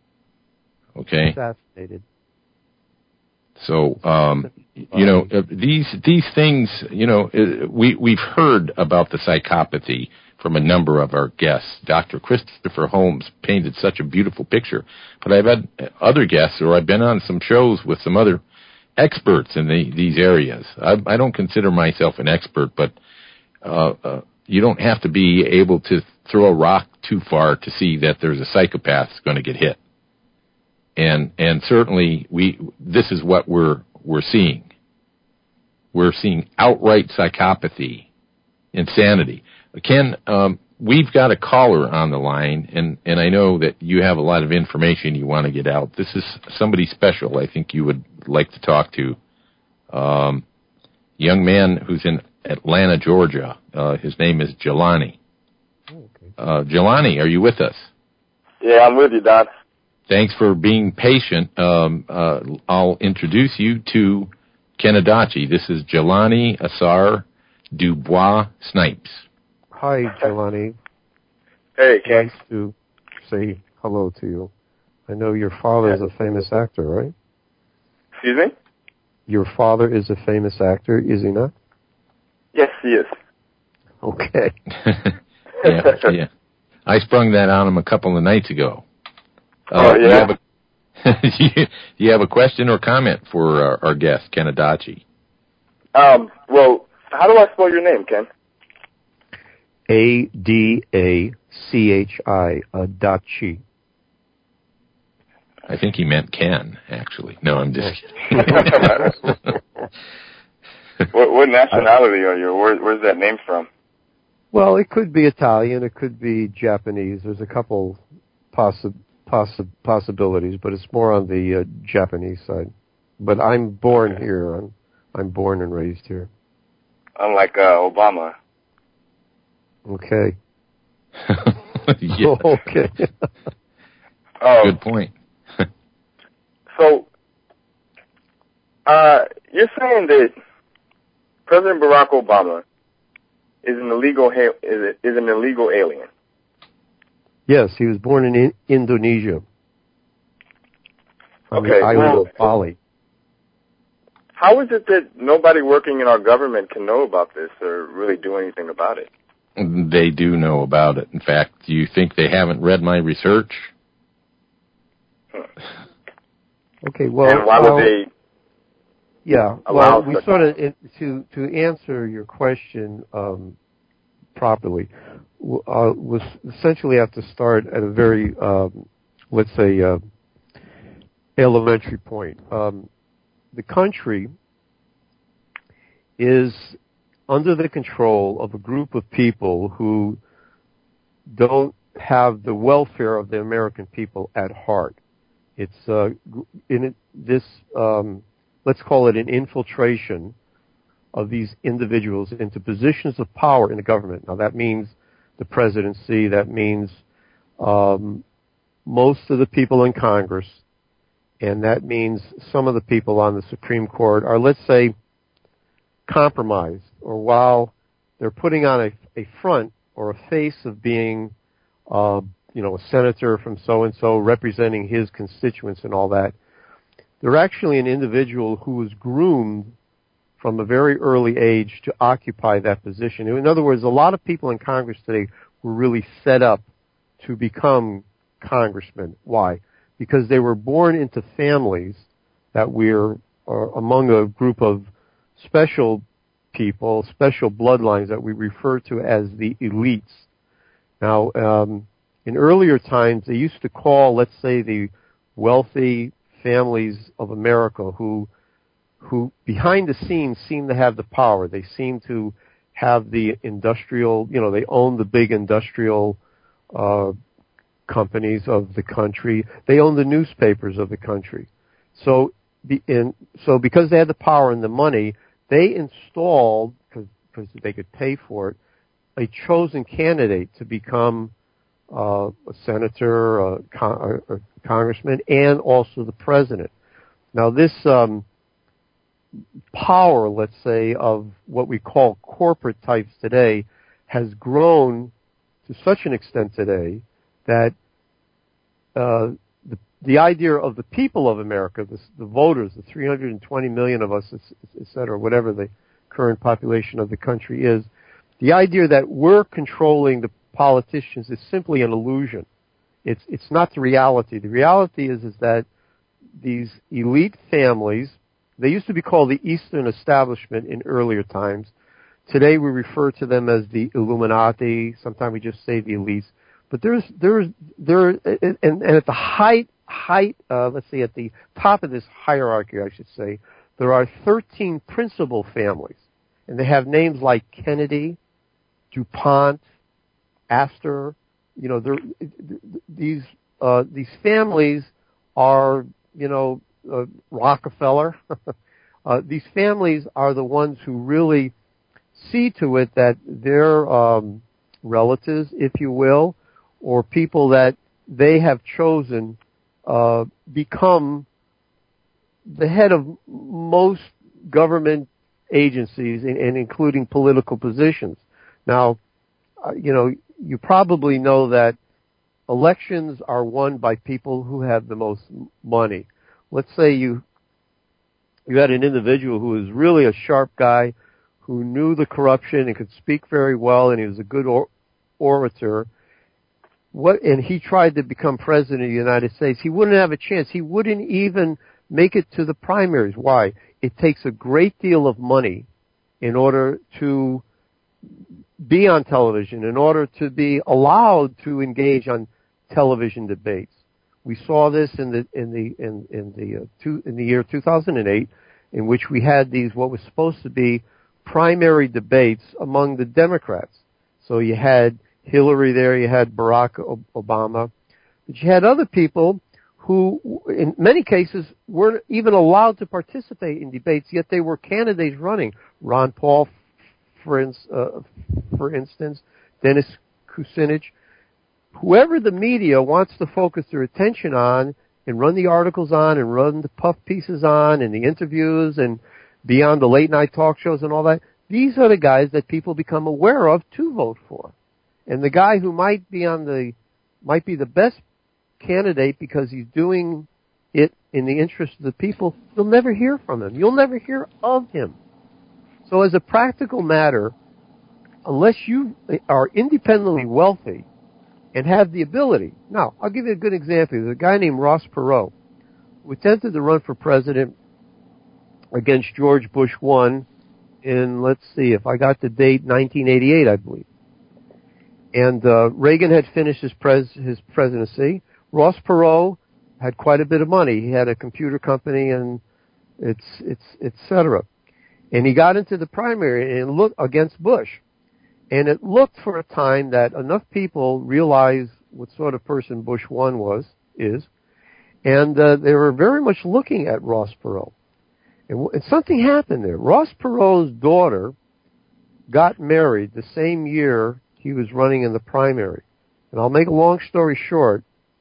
Okay. Assassinated. So, um, you know, uh, these, these things, you know, uh, we, we've heard about the psychopathy from a number of our guests. Doctor Christopher Holmes painted such a beautiful picture. But I've had other guests, or I've been on some shows with some other experts in the, these areas. I, I don't consider myself an expert, but uh, uh, you don't have to be able to throw a rock too far to see that there's a psychopath that's going to get hit. And and certainly we this is what we're we're seeing. We're seeing outright psychopathy, insanity. Ken, um, we've got a caller on the line, and, and I know that you have a lot of information you want to get out. This is somebody special I think you would like to talk to. Um, young man who's in Atlanta, Georgia. Uh, his name is Jelani. Oh, okay. Uh, Jelani, are you with us? Yeah, I'm with you, Don. Thanks for being patient. Um, uh, I'll introduce you to Ken Adachi. This is Jelani Asar Dubois Snipes. Hi, Jelani. Hey, Ken. Nice to say hello to you. I know your father is a famous actor, right? Excuse me? Your father is a famous actor, is he not? Yes, he is. Okay. yeah, yeah. I sprung that on him a couple of nights ago. Uh, oh, yeah? Do you, have a, do you have a question or comment for our, our guest, Ken Adachi? Um, well, how do I spell your name, Ken? A D A C H I, Adachi. I think he meant Ken, actually. No, I'm just kidding. what, what nationality are you? Where, where's that name from? Well, it could be Italian, it could be Japanese. There's a couple possi- possi- possibilities, but it's more on the uh, Japanese side. But I'm born okay. here. I'm I'm born and raised here. Unlike uh, Obama. Okay. yeah. Okay. um, Good point. so, uh, you're saying that President Barack Obama is an illegal ha- is, is an illegal alien? Yes, he was born in, in Indonesia. On Okay, the island well, of Bali. how is it that nobody working in our government can know about this or really do anything about it? They do know about it. In fact, do you think they haven't read my research? Hmm. Okay, well... And why well, would they... Yeah, allow well, we such- sort of, it, to, to answer your question um, properly, uh, was essentially have to start at a very, um, let's say, uh, elementary point. Um, the country is under the control of a group of people who don't have the welfare of the American people at heart. It's uh, in it, this, um, let's call it an infiltration of these individuals into positions of power in the government. Now that means the presidency, that means um, most of the people in Congress, and that means some of the people on the Supreme Court are, let's say, compromised, or while they're putting on a, a front or a face of being, uh, you know, a senator from so-and-so representing his constituents and all that, they're actually an individual who was groomed from a very early age to occupy that position. In other words, a lot of people in Congress today were really set up to become congressmen. Why? Because they were born into families that were uh, among a group of special people, special bloodlines that we refer to as the elites. Now, um, in earlier times, they used to call, let's say, the wealthy families of America who, who behind the scenes seem to have the power. They seem to have the industrial, you know, they own the big industrial uh, companies of the country. They own the newspapers of the country. So, the, in, so because they had the power and the money, they installed, because they could pay for it, a chosen candidate to become uh, a senator, a, con- a congressman, and also the president. Now, this um, power, let's say, of what we call corporate types today has grown to such an extent today that uh, the, the idea of the people of America, the, the voters, the three hundred twenty million of us, et cetera, whatever the current population of the country is, the idea that we're controlling the politicians is simply an illusion. It's it's not the reality. The reality is is that these elite families, they used to be called the Eastern Establishment in earlier times. Today we refer to them as the Illuminati. Sometimes we just say the elites. But there's there's there and, and at the height height uh, let's say at the top of this hierarchy, I should say, there are thirteen principal families, and they have names like Kennedy, DuPont, Astor. You know, they're, these uh, these families are, you know, uh, Rockefeller. uh, these families are the ones who really see to it that their um, relatives, if you will, or people that they have chosen uh, become the head of most government agencies, and, and including political positions. Now, uh, you know, you probably know that elections are won by people who have the most money. Let's say you you had an individual who was really a sharp guy, who knew the corruption and could speak very well, and he was a good or- orator. What, and he tried to become president of the United States. He wouldn't have a chance. He wouldn't even make it to the primaries. Why? It takes a great deal of money in order to be on television, in order to be allowed to engage on television debates. We saw this in the in the in, in the uh, two, in the year two thousand eight, in which we had these what was supposed to be primary debates among the Democrats. So you had Hillary there, you had Barack Obama, but you had other people who, in many cases, weren't even allowed to participate in debates, yet they were candidates running. Ron Paul, for, in, uh, for instance, Dennis Kucinich. Whoever the media wants to focus their attention on and run the articles on and run the puff pieces on and the interviews and be on the late night talk shows and all that, these are the guys that people become aware of to vote for. And the guy who might be on the, might be the best candidate because he's doing it in the interest of the people, you'll never hear from him. You'll never hear of him. So as a practical matter, unless you are independently wealthy and have the ability. Now, I'll give you a good example. There's a guy named Ross Perot who attempted to run for president against George Bush one in, let's see, if I got the date, nineteen eighty-eight, I believe. And uh, Reagan had finished his, pres- his presidency. Ross Perot had quite a bit of money. He had a computer company and it's it's et cetera. And he got into the primary and looked against Bush. And it looked for a time that enough people realized what sort of person Bush one was, is, and uh, they were very much looking at Ross Perot. And, and something happened there. Ross Perot's daughter got married the same year he was running in the primary. And I'll make a long story short.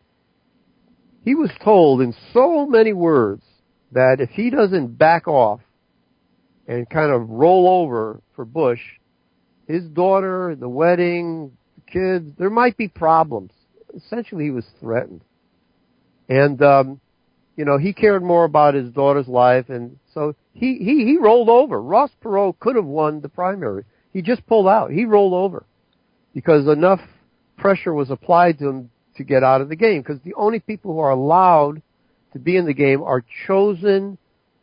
He was told in so many words that if he doesn't back off and kind of roll over for Bush, his daughter, the wedding, the kids, there might be problems. Essentially, he was threatened. And, um, you know, he cared more about his daughter's life, and so he, he, he rolled over. Ross Perot could have won the primary. He just pulled out. He rolled over because enough pressure was applied to him to get out of the game, because the only people who are allowed to be in the game are chosen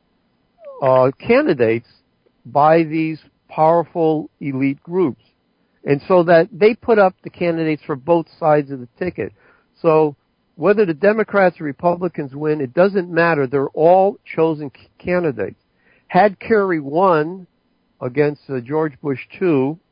uh, candidates by these powerful elite groups. And so that they put up the candidates for both sides of the ticket. So whether the Democrats or Republicans win, it doesn't matter. They're all chosen c- candidates. Had Kerry won against uh, George Bush two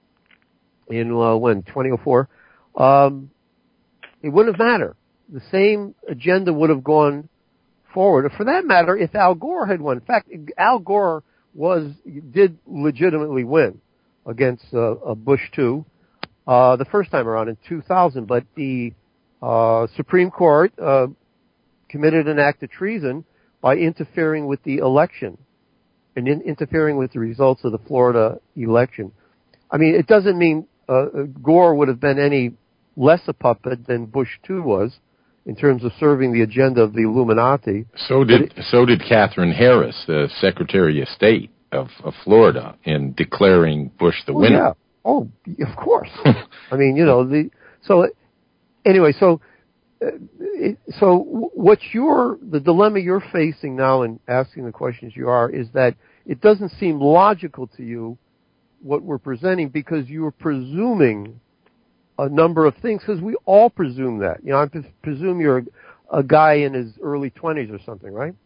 in, uh, when, twenty oh four, um, it wouldn't have mattered. The same agenda would have gone forward. Or for that matter, if Al Gore had won. In fact, Al Gore was did legitimately win against uh, uh, Bush two uh, the first time around in two thousand, but the uh, Supreme Court uh, committed an act of treason by interfering with the election and in, interfering with the results of the Florida election. I mean, it doesn't mean uh, Gore would have been any less a puppet than Bush two was in terms of serving the agenda of the Illuminati. So did it, so did Catherine Harris, the Secretary of State of, of Florida, in declaring Bush the oh, winner. Yeah. Oh, of course. I mean, you know, the so anyway, so uh, it, so what you're the dilemma you're facing now in asking the questions you are is that it doesn't seem logical to you what we're presenting, because you are presuming a number of things, because we all presume that. You know, I presume you're a, a guy in his early twenties or something, right?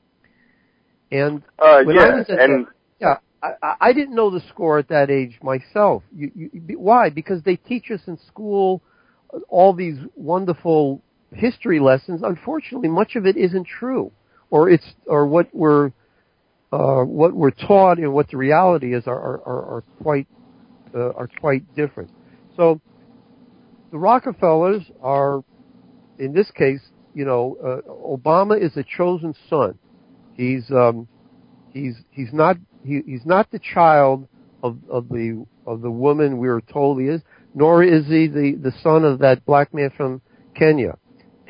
And uh, when yeah, I was at and the, yeah, I, I didn't know the score at that age myself. You, you, why? Because they teach us in school all these wonderful history lessons. Unfortunately, much of it isn't true, or it's or what we're uh, what we're taught and what the reality is are are, are, are quite uh, are quite different. So the Rockefellers are, in this case, you know, uh, Obama is a chosen son. He's um, he's he's not he, he's not the child of of the of the woman we were told he is, nor is he the, the son of that black man from Kenya.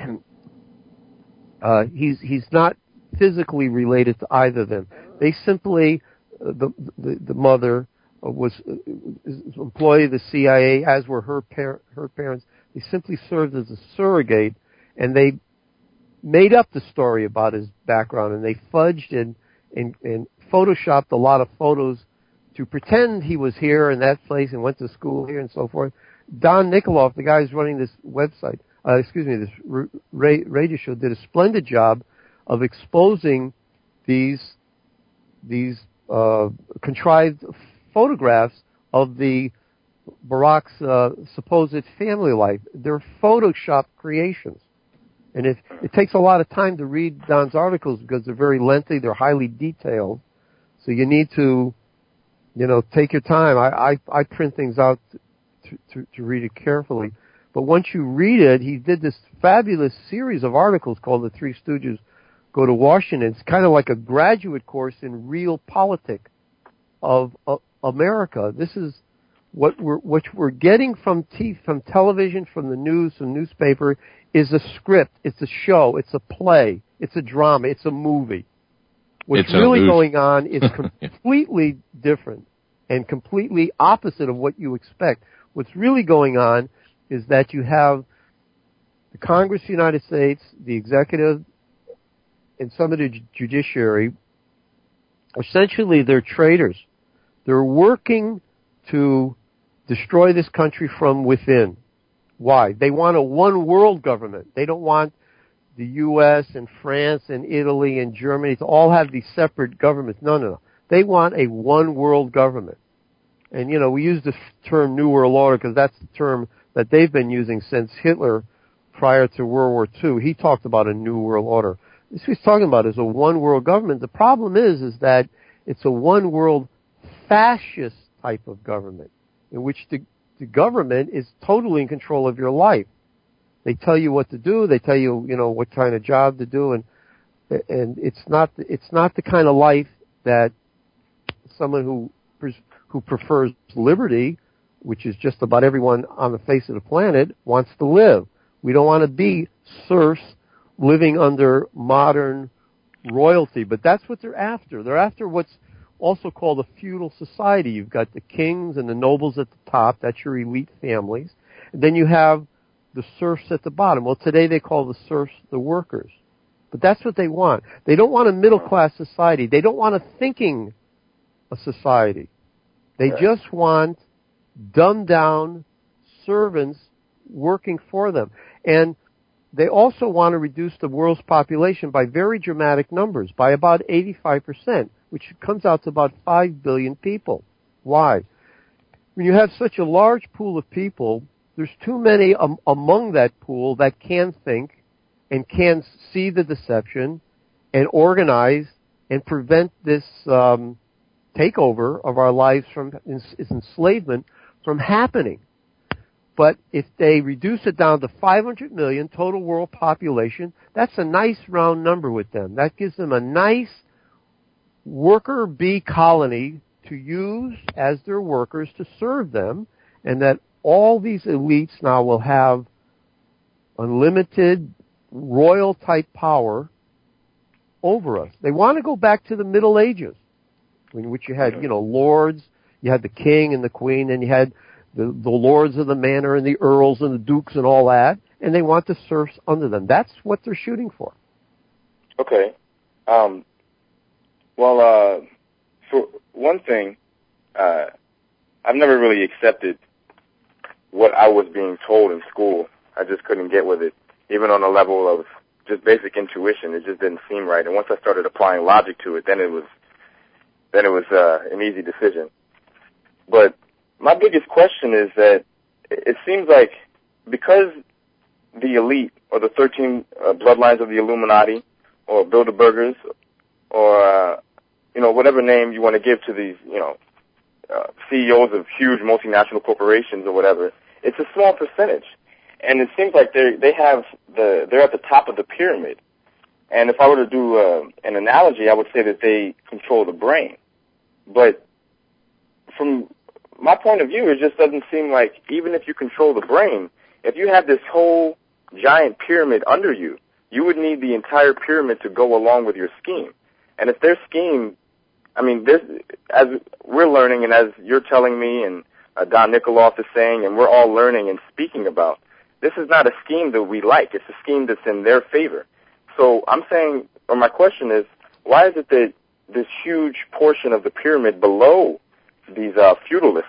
Uh, he's he's not physically related to either of them. They simply uh, the, the the mother was uh, employee of the C I A, as were her par- her parents. They simply served as a surrogate, and they made up the story about his background, and they fudged and, and, and photoshopped a lot of photos to pretend he was here in that place and went to school here and so forth. Don Nikoloff, the guy who's running this website, uh, excuse me, this radio show, did a splendid job of exposing these these uh, contrived photographs of the Barack's uh, supposed family life. They're Photoshop creations. And it, it takes a lot of time to read Don's articles because they're very lengthy, they're highly detailed. So you need to, you know, take your time. I, I, I print things out to, to, to read it carefully. But once you read it, he did this fabulous series of articles called The Three Stooges Go to Washington. It's kind of like a graduate course in real politics of, of America. This is what we're what we're getting from t- from television, from the news, from newspaper, is a script. It's a show. It's a play. It's a drama. It's a movie. What's It's really an going on is completely different and completely opposite of what you expect. What's really going on is that you have the Congress of the United States, the executive, and some of the ju- judiciary. Essentially, they're traitors. They're working to destroy this country from within. Why? They want a one-world government. They don't want the U S and France and Italy and Germany to all have these separate governments. No, no, no. They want a one-world government. And, you know, we use the term New World Order because that's the term that they've been using since Hitler prior to World War Two. He talked about a New World Order. This he's talking about is a one-world government. The problem is, is that it's a one-world fascist type of government in which the, the government is totally in control of your life. They tell you what to do. They tell you, you know, what kind of job to do, and and it's not it's not the kind of life that someone who who prefers liberty, which is just about everyone on the face of the planet, wants to live. We don't want to be serfs living under modern royalty, but that's what they're after. They're after what's also called a feudal society. You've got the kings and the nobles at the top. That's your elite families. And then you have the serfs at the bottom. Well, today they call the serfs the workers. But that's what they want. They don't want a middle-class society. They don't want a thinking a society. They just want dumbed-down servants working for them. And they also want to reduce the world's population by very dramatic numbers, by about eighty-five percent, which comes out to about five billion people. Why? When you have such a large pool of people, there's too many um, among that pool that can think and can see the deception and organize and prevent this um, takeover of our lives from is enslavement from happening. But if they reduce it down to five hundred million total world population, that's a nice round number with them. That gives them a nice worker bee colony to use as their workers to serve them, and that all these elites now will have unlimited royal type power over us. They want to go back to the Middle Ages, in which you had, you know, lords, you had the king and the queen, and you had the, the lords of the manor and the earls and the dukes and all that, and they want the serfs under them. That's what they're shooting for. Okay. Um, well, uh, for one thing, uh, I've never really accepted what I was being told in school. I just couldn't get with it, even on a level of just basic intuition. It just didn't seem right. And once I started applying logic to it, then it was, then it was uh, an easy decision. But my biggest question is that it seems like because the elite or the thirteen uh, bloodlines of the Illuminati or Bilderbergers or, uh, you know, whatever name you want to give to these, you know, uh, C E Os of huge multinational corporations or whatever, it's a small percentage. And it seems like they they have the they're at the top of the pyramid. And if I were to do uh, an analogy, I would say that they control the brain. But from my point of view, it just doesn't seem like even if you control the brain, if you have this whole giant pyramid under you, you would need the entire pyramid to go along with your scheme. And if their scheme, I mean, this, as we're learning and as you're telling me and uh, Don Nikoloff is saying and we're all learning and speaking about, this is not a scheme that we like. It's a scheme that's in their favor. So I'm saying, or my question is, why is it that this huge portion of the pyramid below these uh, feudalists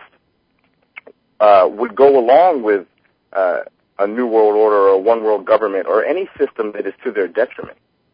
uh, would go along with uh, a new world order or a one world government or any system that is to their detriment?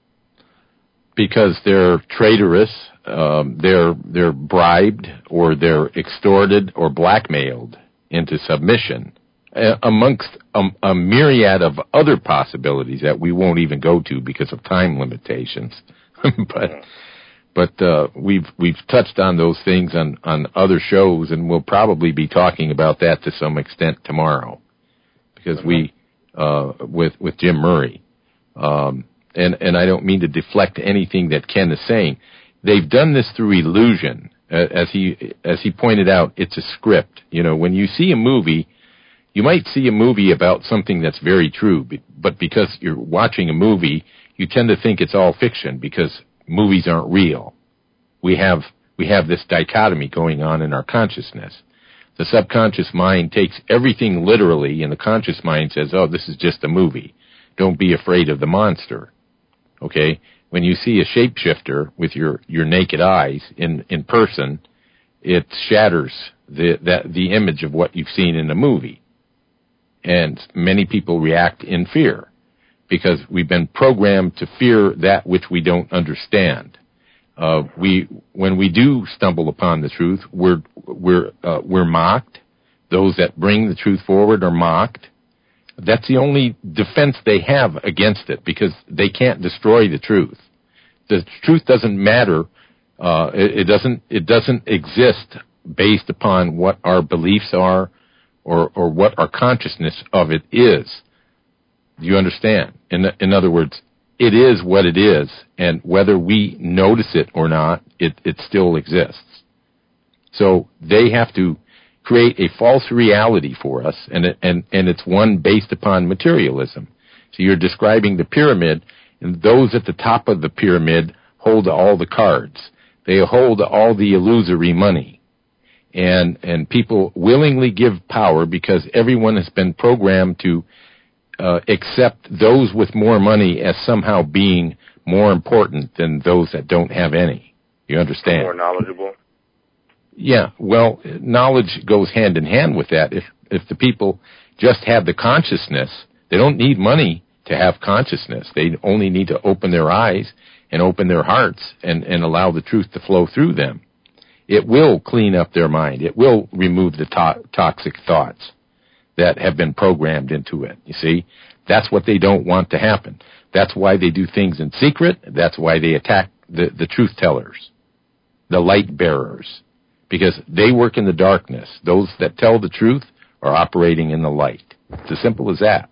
Because they're traitorous, um, they're they're bribed, or they're extorted or blackmailed into submission, uh, amongst a, a myriad of other possibilities that we won't even go to because of time limitations. but but uh, we've we've touched on those things on, on other shows, and we'll probably be talking about that to some extent tomorrow, because mm-hmm. we uh, with with Jim Murray. Um, And, and I don't mean to deflect anything that Ken is saying. They've done this through illusion. Uh, as he as he pointed out, it's a script. You know, when you see a movie, you might see a movie about something that's very true, but because you're watching a movie, you tend to think it's all fiction because movies aren't real. We have we have this dichotomy going on in our consciousness. The subconscious mind takes everything literally, and the conscious mind says, oh, this is just a movie. Don't be afraid of the monster. Okay? When you see a shapeshifter with your, your naked eyes in, in person, it shatters the, that, the image of what you've seen in the movie. And many people react in fear because we've been programmed to fear that which we don't understand. Uh, we, when we do stumble upon the truth, we're, we're, uh, we're mocked. Those that bring the truth forward are mocked. That's the only defense they have against it because they can't destroy the truth. The truth doesn't matter. Uh, it, it doesn't, it doesn't exist based upon what our beliefs are or, or what our consciousness of it is. Do you understand? In, in other words, it is what it is, and whether we notice it or not, it, it still exists. So they have to create a false reality for us, and it, and, and it's one based upon materialism. So you're describing the pyramid, and those at the top of the pyramid hold all the cards. They hold all the illusory money. And, and people willingly give power because everyone has been programmed to Uh, accept those with more money as somehow being more important than those that don't have any. You understand? More knowledgeable. Yeah, well, knowledge goes hand in hand with that. If if the people just have the consciousness, they don't need money to have consciousness. They only need to open their eyes and open their hearts and, and allow the truth to flow through them. It will clean up their mind. It will remove the to- toxic thoughts that have been programmed into it. You see, that's what they don't want to happen. That's why they do things in secret. That's why they attack the, the truth tellers, the light bearers, because they work in the darkness. Those that tell the truth are operating in the light. It's as simple as that.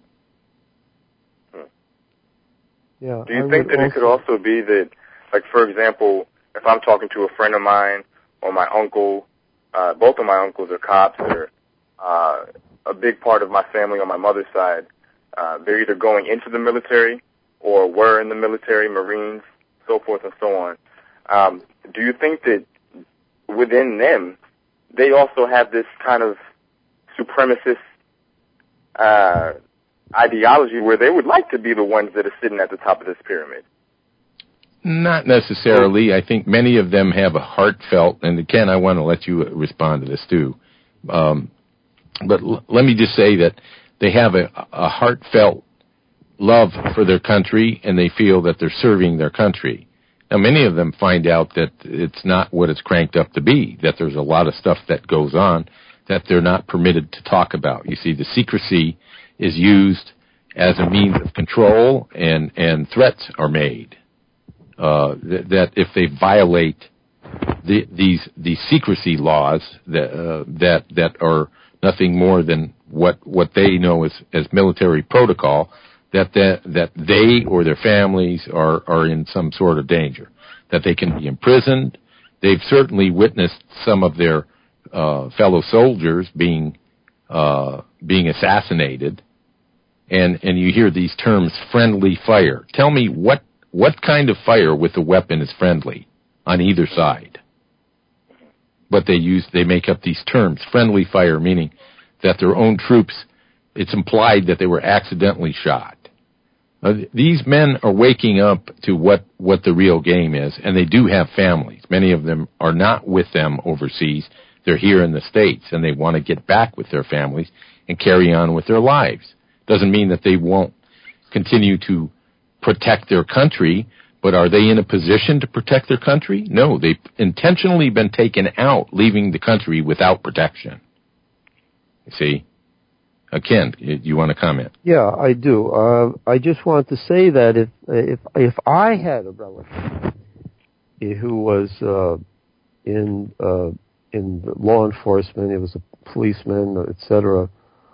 Yeah. Do you I think that also... it could also be that, like, for example, if I'm talking to a friend of mine or my uncle, uh, both of my uncles are cops, or uh, a big part of my family on my mother's side, uh, they're either going into the military or were in the military, Marines, so forth and so on. Um, do you think that within them, they also have this kind of supremacist uh, ideology where they would like to be the ones that are sitting at the top of this pyramid? Not necessarily. I think many of them have a heartfelt, and Ken, I want to let you respond to this too. Um, but l- let me just say that they have a, a heartfelt love for their country, and they feel that they're serving their country. Now, many of them find out that it's not what it's cranked up to be, that there's a lot of stuff that goes on that they're not permitted to talk about. You see, the secrecy is used as a means of control, and, and threats are made. Uh, th- that if they violate the, these these secrecy laws that uh, that that are nothing more than what what they know as as military protocol, that that that they or their families are are in some sort of danger, that they can be imprisoned. They've certainly witnessed some of their uh, fellow soldiers being uh, being assassinated, and and you hear these terms, friendly fire. Tell me what. What kind of fire with a weapon is friendly on either side? But they use, they make up these terms, friendly fire, meaning that their own troops, it's implied that they were accidentally shot. Uh, these men are waking up to what, what the real game is, and they do have families. Many of them are not with them overseas. They're here in the States, and they want to get back with their families and carry on with their lives. Doesn't mean that they won't continue to protect their country, but are they in a position to protect their country? No, they've intentionally been taken out, leaving the country without protection. You see? Uh, Ken, you want to comment? Yeah, I do. Uh, I just want to say that if if if I had a relative who was uh, in uh, in law enforcement, he was a policeman, et cetera,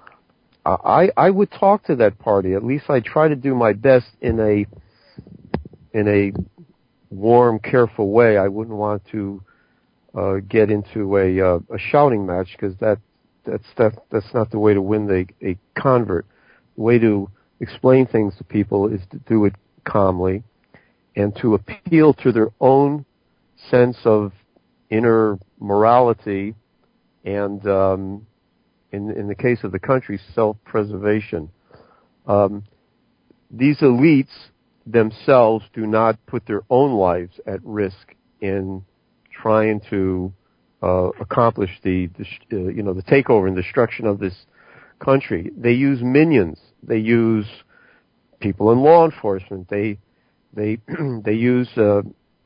I, I would talk to that party. At least I try to do my best in a in a warm, careful way. I wouldn't want to uh, get into a uh, a shouting match, because that that's that that's not the way to win the, a convert. The way to explain things to people is to do it calmly and to appeal to their own sense of inner morality and, um, in, in the case of the country, self-preservation. Um, these elites themselves do not put their own lives at risk in trying to uh, accomplish the, the uh, you know the takeover and destruction of this country. They use minions. They use people in law enforcement. They they they use. Uh,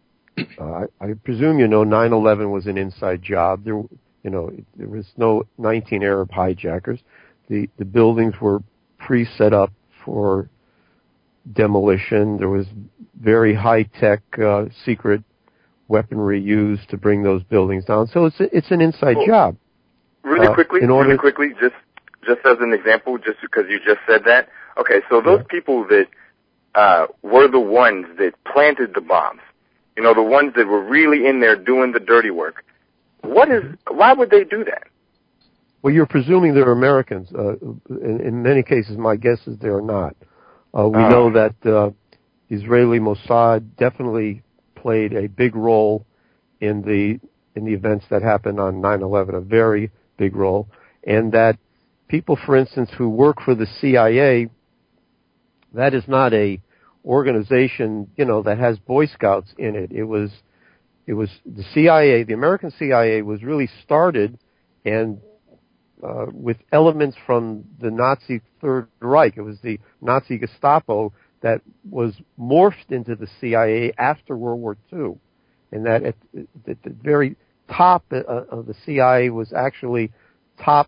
uh, I, I presume you know nine eleven was an inside job. There you know there was no nineteen Arab hijackers. The the buildings were pre-set up for demolition. There was very high-tech uh, secret weaponry used to bring those buildings down. So it's a, it's an inside well, job. Really uh, quickly, order- really quickly, just just as an example, just because you just said that. Okay, so those yeah. people that uh, were the ones that planted the bombs, you know, the ones that were really in there doing the dirty work. What is? Why would they do that? Well, you're presuming they're Americans. Uh, in, in many cases, my guess is they are not. Uh, we Oh. know that uh, Israeli Mossad definitely played a big role in the in the events that happened on nine eleven, a very big role, and that people, for instance, who work for the C I A, that is not a organization, you know, that has Boy Scouts in it. It was it was the C I A, the American C I A was really started and Uh, with elements from the Nazi Third Reich. It was the Nazi Gestapo that was morphed into the C I A after World War Two. And that at, at the very top uh, of the C I A was actually top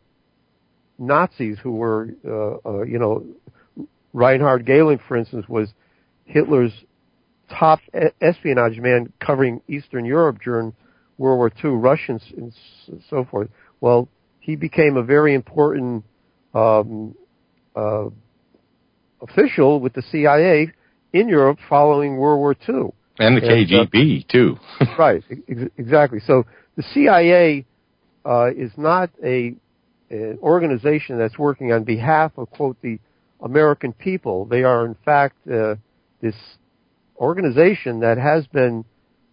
Nazis who were, uh, uh, you know, Reinhard Gehlen, for instance, was Hitler's top espionage man covering Eastern Europe during World War Two, Russians and so forth. Well, he became a very important um, uh, official with the C I A in Europe following World War Two. And the K G B, and, uh, too. Right, ex- exactly. So the C I A uh, is not a an organization that's working on behalf of, quote, the American people. They are, in fact, uh, this organization that has been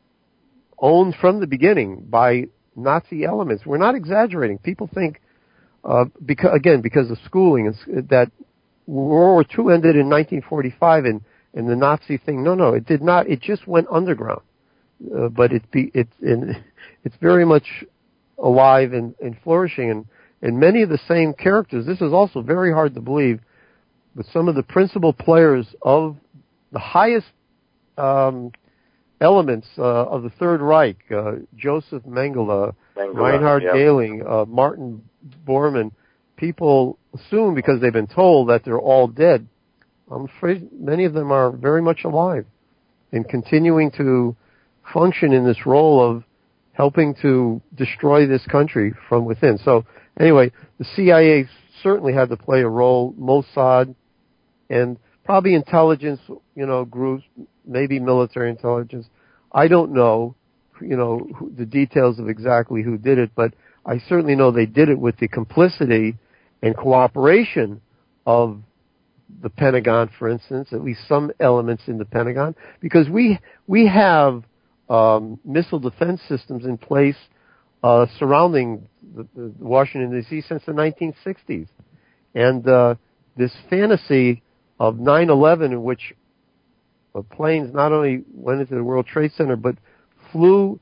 owned from the beginning by Nazi elements. We're not exaggerating. People think, uh, because again, because of schooling, that World War Two ended in nineteen forty-five, and, and the Nazi thing. No, no, it did not. It just went underground. Uh, but it be it's in, it's very much alive and, and flourishing, and, and many of the same characters. This is also very hard to believe, but some of the principal players of the highest um, elements uh, of the Third Reich, uh, Joseph Mengele, Mengele, Reinhard yeah. Gehlen, uh, Martin Bormann, people assume because they've been told that they're all dead. I'm afraid many of them are very much alive and continuing to function in this role of helping to destroy this country from within. So anyway, the C I A certainly had to play a role, Mossad, and probably intelligence, you know, groups, maybe military intelligence. I don't know, you know, who, the details of exactly who did it, but I certainly know they did it with the complicity and cooperation of the Pentagon, for instance, at least some elements in the Pentagon, because we we have um, missile defense systems in place uh, surrounding the, the Washington, D C since the nineteen sixties. And uh, this fantasy of nine eleven, in which uh, planes not only went into the World Trade Center, but flew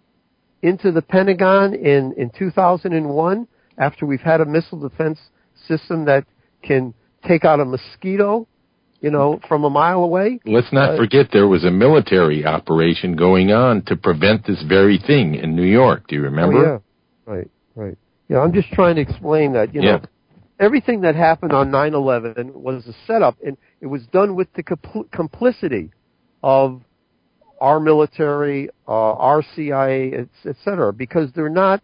into the Pentagon in, in two thousand one, after we've had a missile defense system that can take out a mosquito, you know, from a mile away. Let's not uh, forget there was a military operation going on to prevent this very thing in New York. Do you remember? Oh, yeah. Right, right. Yeah, I'm just trying to explain that, you know, Yeah. everything that happened on nine eleven was a setup, and it was done with the compl- complicity of our military, uh, our C I A, et, et cetera, because they're not,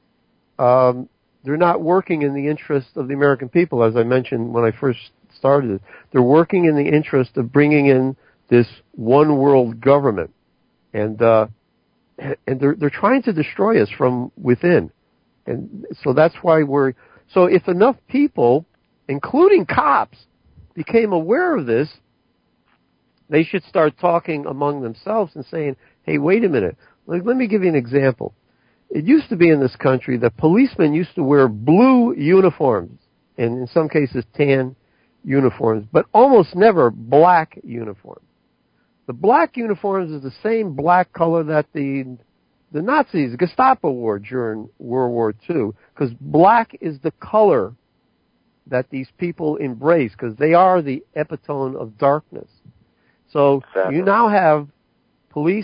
um, they're not working in the interest of the American people, as I mentioned when I first started it. They're working in the interest of bringing in this one world government, and uh, and they're they're trying to destroy us from within, and so that's why we're. So if enough people, including cops, became aware of this, They should start talking among themselves and saying, hey, wait a minute. Like, let me give you an example. It used to be in this country that policemen used to wear blue uniforms, and in some cases tan uniforms, but almost never black uniforms. The black uniforms is the same black color that the the Nazis, Gestapo wore during World War Two, because black is the color that these people embrace, because they are the epitome of darkness. So exactly. You now have police,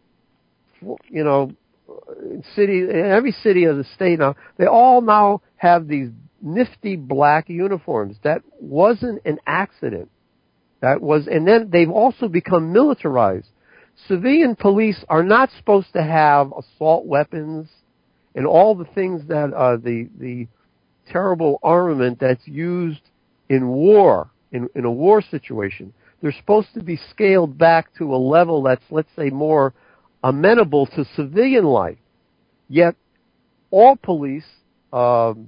you know, city, every city of the state now, they all now have these nifty black uniforms. That wasn't an accident. That was, and then they've also become militarized. Civilian police are not supposed to have assault weapons and all the things that uh, the the terrible armament that's used in war, in, in a war situation. They're supposed to be scaled back to a level that's, let's say, more amenable to civilian life. Yet, all police um,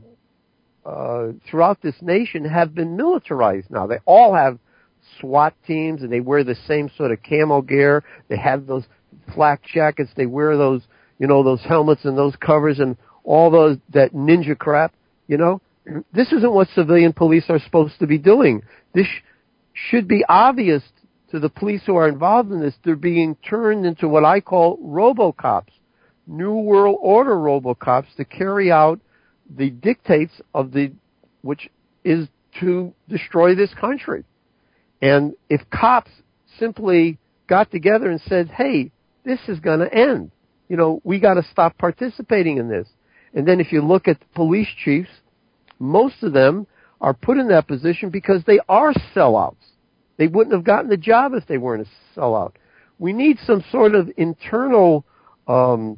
uh, throughout this nation have been militarized now. They all have SWAT teams, and they wear the same sort of camo gear. They have those flak jackets. They wear those, you know, those helmets and those covers and all those, that ninja crap, you know. This isn't what civilian police are supposed to be doing. This sh- should be obvious to the police who are involved in this. They're being turned into what I call robocops, New World Order robocops, to carry out the dictates of the, which is to destroy this country. And if cops simply got together and said, hey, this is going to end, you know, we got to stop participating in this. And then if you look at the police chiefs, most of them are put in that position because they are sellouts. They wouldn't have gotten the job if they weren't a sellout. We need some sort of internal, um,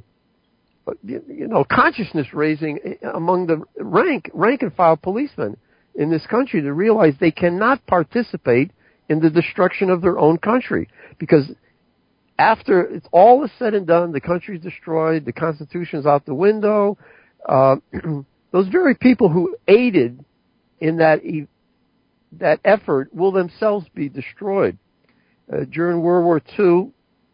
you know, consciousness raising among the rank, rank and file policemen in this country to realize they cannot participate in the destruction of their own country. Because after it's all is said and done, the country's destroyed, the Constitution's out the window, uh, those very people who aided in that e- that effort will themselves be destroyed. Uh, during World War Two,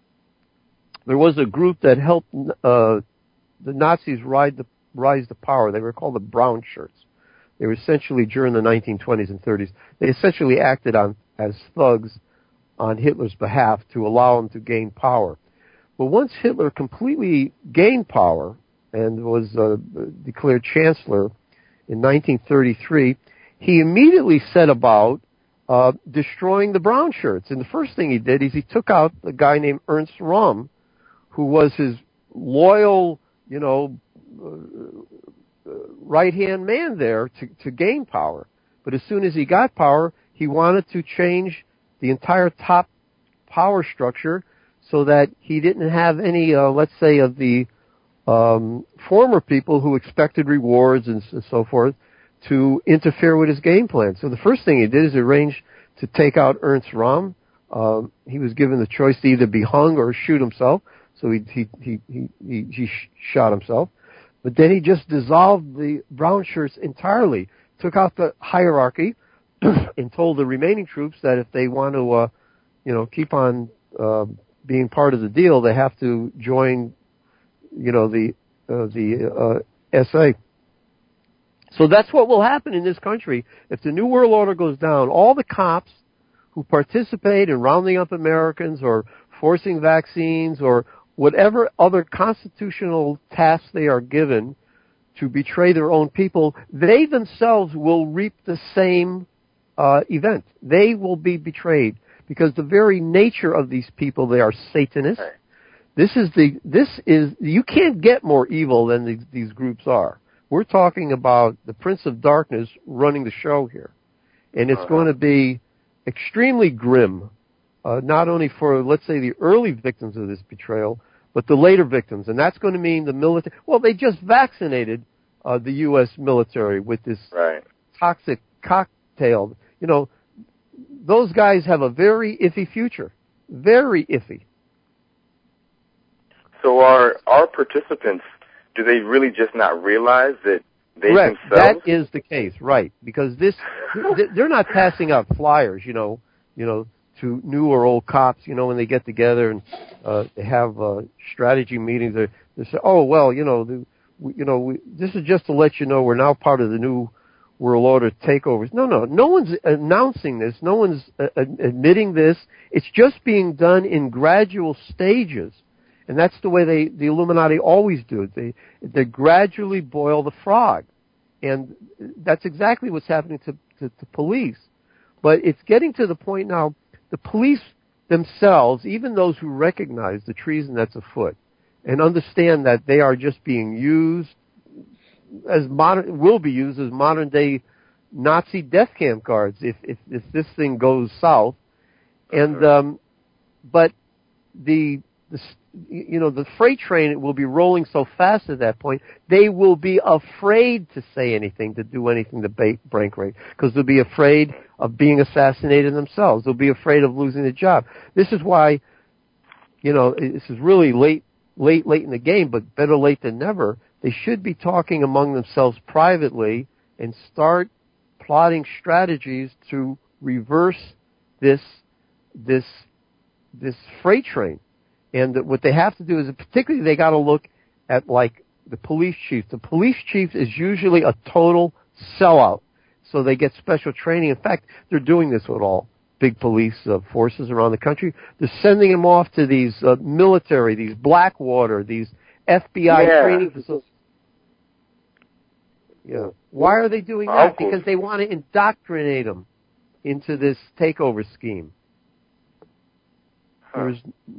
there was a group that helped uh, the Nazis ride the, rise to power. They were called the Brown Shirts. They were essentially, during the nineteen twenties and thirties, they essentially acted on as thugs on Hitler's behalf to allow him to gain power. But once Hitler completely gained power and was uh, declared chancellor in nineteen thirty-three, he immediately set about uh, destroying the Brown Shirts. And the first thing he did is he took out a guy named Ernst Röhm, who was his loyal, you know, uh, right-hand man there to, to gain power. But as soon as he got power, he wanted to change the entire top power structure so that he didn't have any, uh, let's say, of the um, former people who expected rewards and, and so forth to interfere with his game plan. So the first thing he did is arrange to take out Ernst Röhm. Um, he was given the choice to either be hung or shoot himself. So he he he he, he, he sh- shot himself. But then he just dissolved the Brown Shirts entirely, took out the hierarchy, and told the remaining troops that if they want to, uh, you know, keep on uh, being part of the deal, they have to join, you know, the uh, the uh, S A. So that's what will happen in this country if the New World Order goes down. All the cops who participate in rounding up Americans or forcing vaccines or whatever other constitutional tasks they are given to betray their own people, they themselves will reap the same uh, event. They will be betrayed because the very nature of these people, they are Satanists. This is the, this is, you can't get more evil than these, these groups are. We're talking about the Prince of Darkness running the show here. And it's uh-huh. going to be extremely grim, uh, not only for, let's say, the early victims of this betrayal, but the later victims. And that's going to mean the military. Well, they just vaccinated uh, the U S military with this right. toxic cocktail. You know, those guys have a very iffy future. Very iffy. So are our participants, do they really just not realize that they Correct. themselves... That is the case, right. Because this, they're not passing out flyers, you know, you know, to new or old cops, you know, when they get together and uh, they have uh, strategy meetings, they, they say, "Oh, well, you know, the, we, you know, we, this is just to let you know we're now part of the new world order takeovers." No, no, no one's announcing this. No one's uh, admitting this. It's just being done in gradual stages, and that's the way they, the Illuminati always do it. They, they gradually boil the frog, and that's exactly what's happening to, to, to police. But it's getting to the point now. The police themselves, even those who recognize the treason that's afoot and understand that they are just being used as modern, will be used as modern day Nazi death camp guards if, if, if this thing goes south. And, um, but the, the, you know, the freight train will be rolling so fast at that point, they will be afraid to say anything, to do anything to break rate, because they'll be afraid of being assassinated themselves. They'll be afraid of losing their job. This is why, you know, this is really late, late, late in the game, but better late than never. They should be talking among themselves privately and start plotting strategies to reverse this, this, this freight train. And what they have to do is, particularly, they got to look at, like, the police chief. The police chief is usually a total sellout, so they get special training. In fact, they're doing this with all big police uh, forces around the country. They're sending them off to these uh, military, these Blackwater, these F B I yeah. training facilities. Yeah. Why are they doing that? Because they want to indoctrinate them into this takeover scheme. There's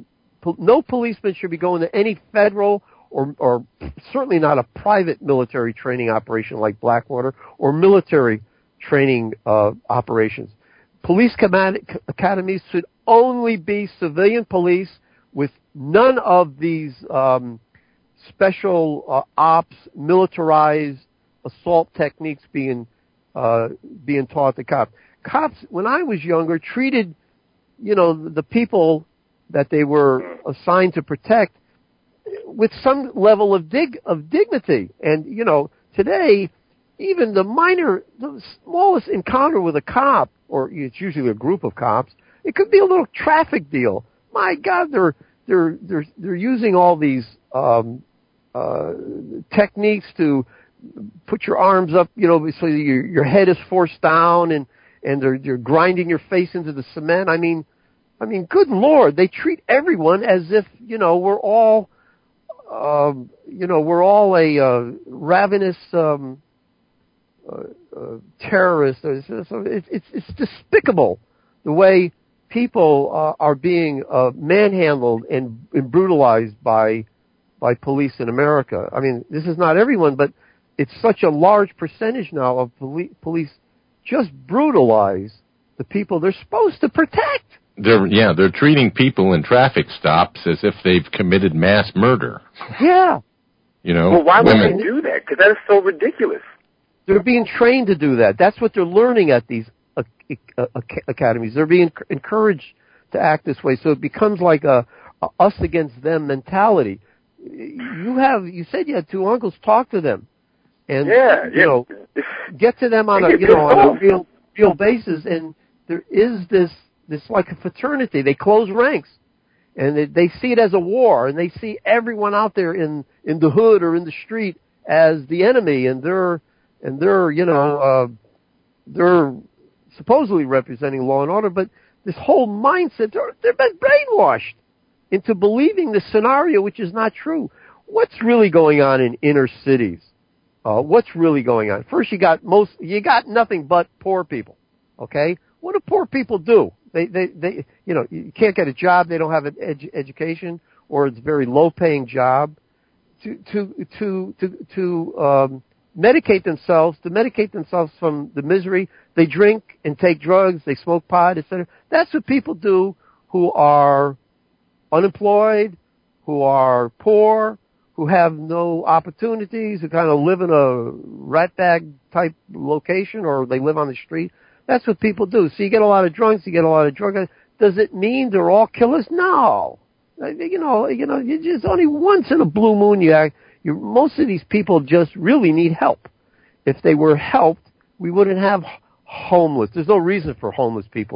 no policeman should be going to any federal or, or certainly not a private military training operation like Blackwater or military training uh, operations. Police command, academies should only be civilian police with none of these um, special uh, ops, militarized assault techniques being uh, being taught to cops. Cops, when I was younger, treated, you know, the people that they were assigned to protect with some level of dig of dignity. And, you know, today, even the minor, the smallest encounter with a cop, or it's usually a group of cops, it could be a little traffic deal. My God, they're they're they're they're using all these um, uh, techniques to put your arms up, you know, so your your head is forced down, and and they're they're grinding your face into the cement. I mean. I mean, good Lord, they treat everyone as if, you know, we're all, um, you know, we're all a uh, ravenous um, uh, uh, terrorist. So it's, it's, it's despicable the way people uh, are being uh, manhandled and, and brutalized by by police in America. I mean, this is not everyone, but it's such a large percentage now of poli- police just brutalize the people they're supposed to protect. They're yeah, they're treating people in traffic stops as if they've committed mass murder. Yeah. You know. Well, why would women. they do that? Because that is so ridiculous. They're being trained to do that. That's what they're learning at these uh, uh, academies. They're being encouraged to act this way, so it becomes like a, a us against them mentality. You have you said you had two uncles. Talk to them, and yeah, you yeah. know, get to them on a you know on a real real basis. And there is this. It's like a fraternity. They close ranks, and they, they see it as a war, and they see everyone out there in, in the hood or in the street as the enemy, and they're and they're you know uh, they're supposedly representing law and order, but this whole mindset they're they've been brainwashed into believing this scenario, which is not true. What's really going on in inner cities? Uh, what's really going on? First, you got most you got nothing but poor people. Okay, what do poor people do? They, they, they, you know, you can't get a job. They don't have an edu- education, or it's a very low-paying job. To, to, to, to, to um, medicate themselves, to medicate themselves from the misery, they drink and take drugs. They smoke pot, et cetera. That's what people do who are unemployed, who are poor, who have no opportunities, who kind of live in a ratbag type location, or they live on the street. That's what people do. So you get a lot of drunks, you get a lot of drug. Does it mean they're all killers? No. You know, you know, you just only once in a blue moon you act. You, most of these people just really need help. If they were helped, we wouldn't have homeless. There's no reason for homeless people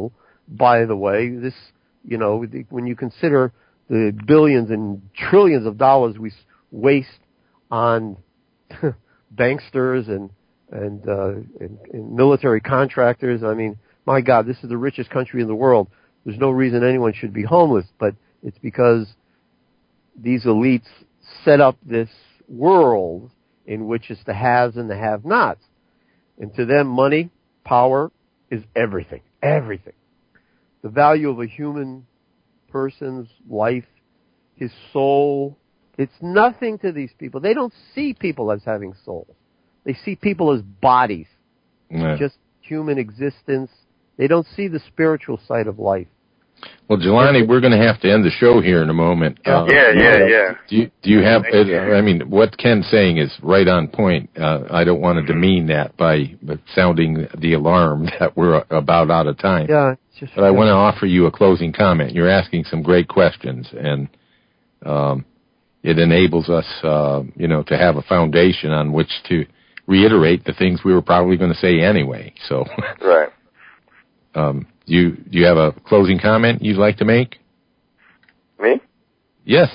by the way. This, you know, when you consider the billions and trillions of dollars we waste on banksters and and, uh, and and military contractors, I mean, my God, this is the richest country in the world. There's no reason anyone should be homeless, but it's because these elites set up this world in which it's the haves and the have-nots. And to them, money, power is everything. Everything. The value of a human person's life, his soul, it's nothing to these people. They don't see people as having souls. They see people as bodies. Yeah. Just human existence. They don't see the spiritual side of life. Well, Jelani, we're going to have to end the show here in a moment. Yeah, uh, yeah, yeah, yeah. Do you, do you have, I mean, what Ken's saying is right on point. Uh, I don't want to demean that by sounding the alarm that we're about out of time. Yeah, it's just, but I want to offer you a closing comment. You're asking some great questions, and um, it enables us, uh, you know, to have a foundation on which to reiterate the things we were probably going to say anyway. So, right. Um, do you do you have a closing comment you'd like to make? Me? Yes.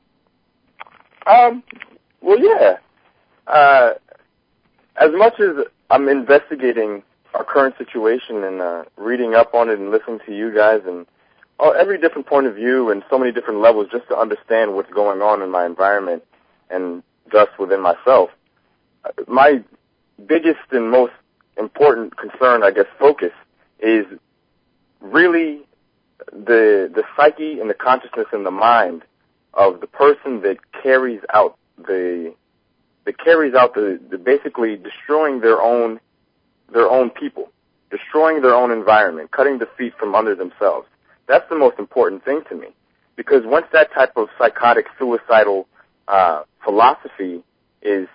Um. Well, yeah. Uh, as much as I'm investigating our current situation and uh, reading up on it and listening to you guys and oh, every different point of view and so many different levels just to understand what's going on in my environment and thus within myself, my biggest and most important concern, I guess, focus is really the the psyche and the consciousness and the mind of the person that carries out the that carries out the, the basically destroying their own their own people, destroying their own environment, cutting the feet from under themselves. That's the most important thing to me, because once that type of psychotic, suicidal uh, philosophy is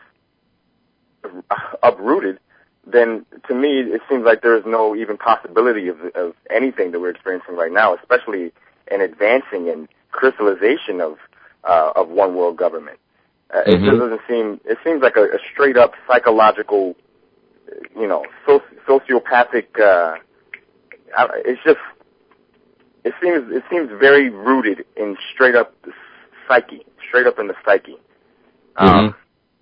uprooted, then to me it seems like there is no even possibility of, of anything that we're experiencing right now, especially an advancing and crystallization of uh, of one world government. Uh, mm-hmm. It just doesn't seem. It seems like a, a straight up psychological, you know, soci- sociopathic. Uh, it's just. It seems. It seems very rooted in straight up the psyche, straight up in the psyche. Mm-hmm. Um,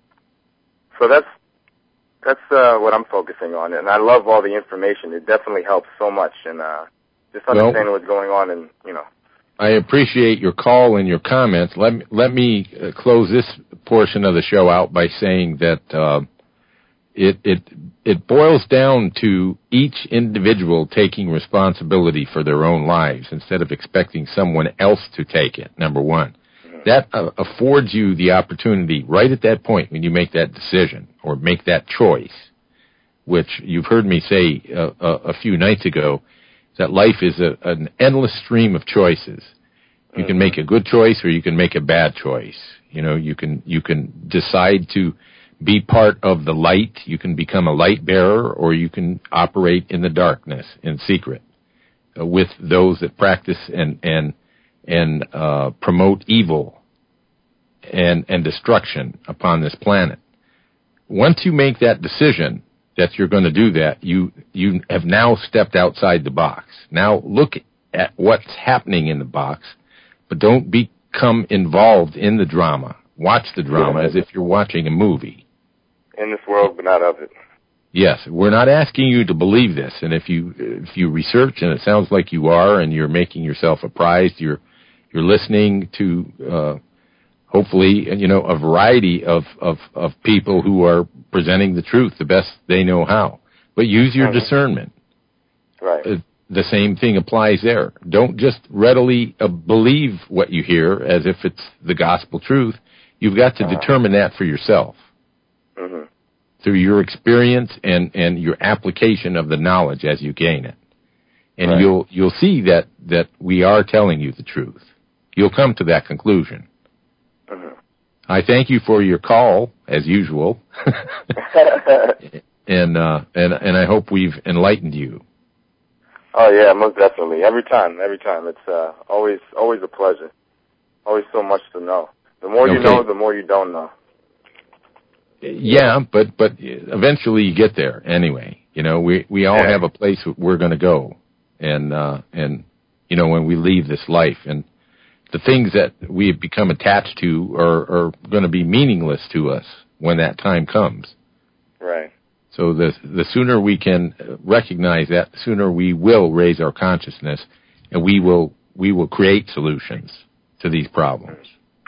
so that's. That's uh, what I'm focusing on, and I love all the information. It definitely helps so much, and uh, just understanding well, what's going on, and you know. I appreciate your call and your comments. Let me, let me uh, close this portion of the show out by saying that uh, it it it boils down to each individual taking responsibility for their own lives instead of expecting someone else to take it. Number one. That uh, affords you the opportunity right at that point when you make that decision or make that choice, which you've heard me say uh, a, a few nights ago, that life is a, an endless stream of choices. You mm-hmm. can make a good choice or you can make a bad choice. You know, you can you can decide to be part of the light. You can become a light bearer, or you can operate in the darkness in secret uh, with those that practice and and. and uh, promote evil and and destruction upon this planet. Once you make that decision that you're going to do that, you you have now stepped outside the box. Now look at what's happening in the box, but don't become involved in the drama. Watch the drama as if you're watching a movie. In this world, but not of it. Yes, we're not asking you to believe this, and if you if you research, and it sounds like you are, and you're making yourself apprised, you're You're listening to, uh, hopefully, you know, a variety of, of, of people who are presenting the truth the best they know how. But use your mm-hmm. discernment. Right. Uh, the same thing applies there. Don't just readily uh, believe what you hear as if it's the gospel truth. You've got to uh-huh. determine that for yourself. Mm-hmm. Through your experience and, and your application of the knowledge as you gain it. And right. you'll you'll see that, that we are telling you the truth. You'll come to that conclusion. Mm-hmm. I thank you for your call, as usual, and uh, and and I hope we've enlightened you. Oh yeah, most definitely. Every time, every time. It's uh, always always a pleasure. Always so much to know. The more you okay. know, the more you don't know. Yeah, but but eventually you get there anyway. You know, we we all yeah. have a place we're going to go. and uh, and you know, when we leave this life, and the things that we have become attached to are, are going to be meaningless to us when that time comes. Right. So the the sooner we can recognize that, the sooner we will raise our consciousness, and we will we will create solutions to these problems.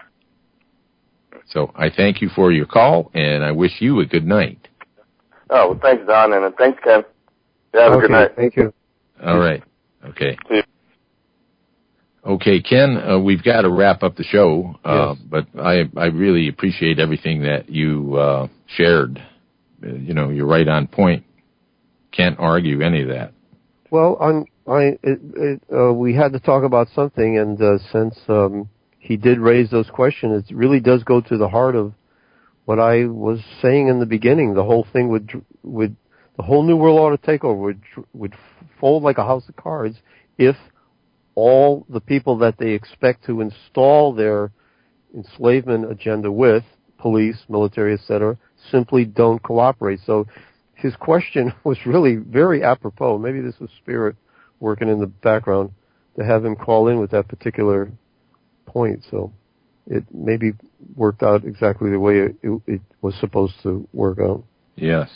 So I thank you for your call, and I wish you a good night. Oh, well, thanks, Don, and thanks, Ken. Yeah, have okay, a good night. Thank you. All right. Okay. See you. Okay, Ken, uh, we've got to wrap up the show, uh, Yes. but I I really appreciate everything that you uh, shared. Uh, you know, you're right on point. Can't argue any of that. Well, I'm, I, it, it, uh, we had to talk about something, and uh, since um, he did raise those questions, it really does go to the heart of what I was saying in the beginning. The whole thing would, would the whole New World Order takeover would would fold like a house of cards if all the people that they expect to install their enslavement agenda with, police, military, et cetera, simply don't cooperate. So his question was really very apropos. Maybe this was Spirit working in the background to have him call in with that particular point. So it maybe worked out exactly the way it, it, it was supposed to work out. Yes.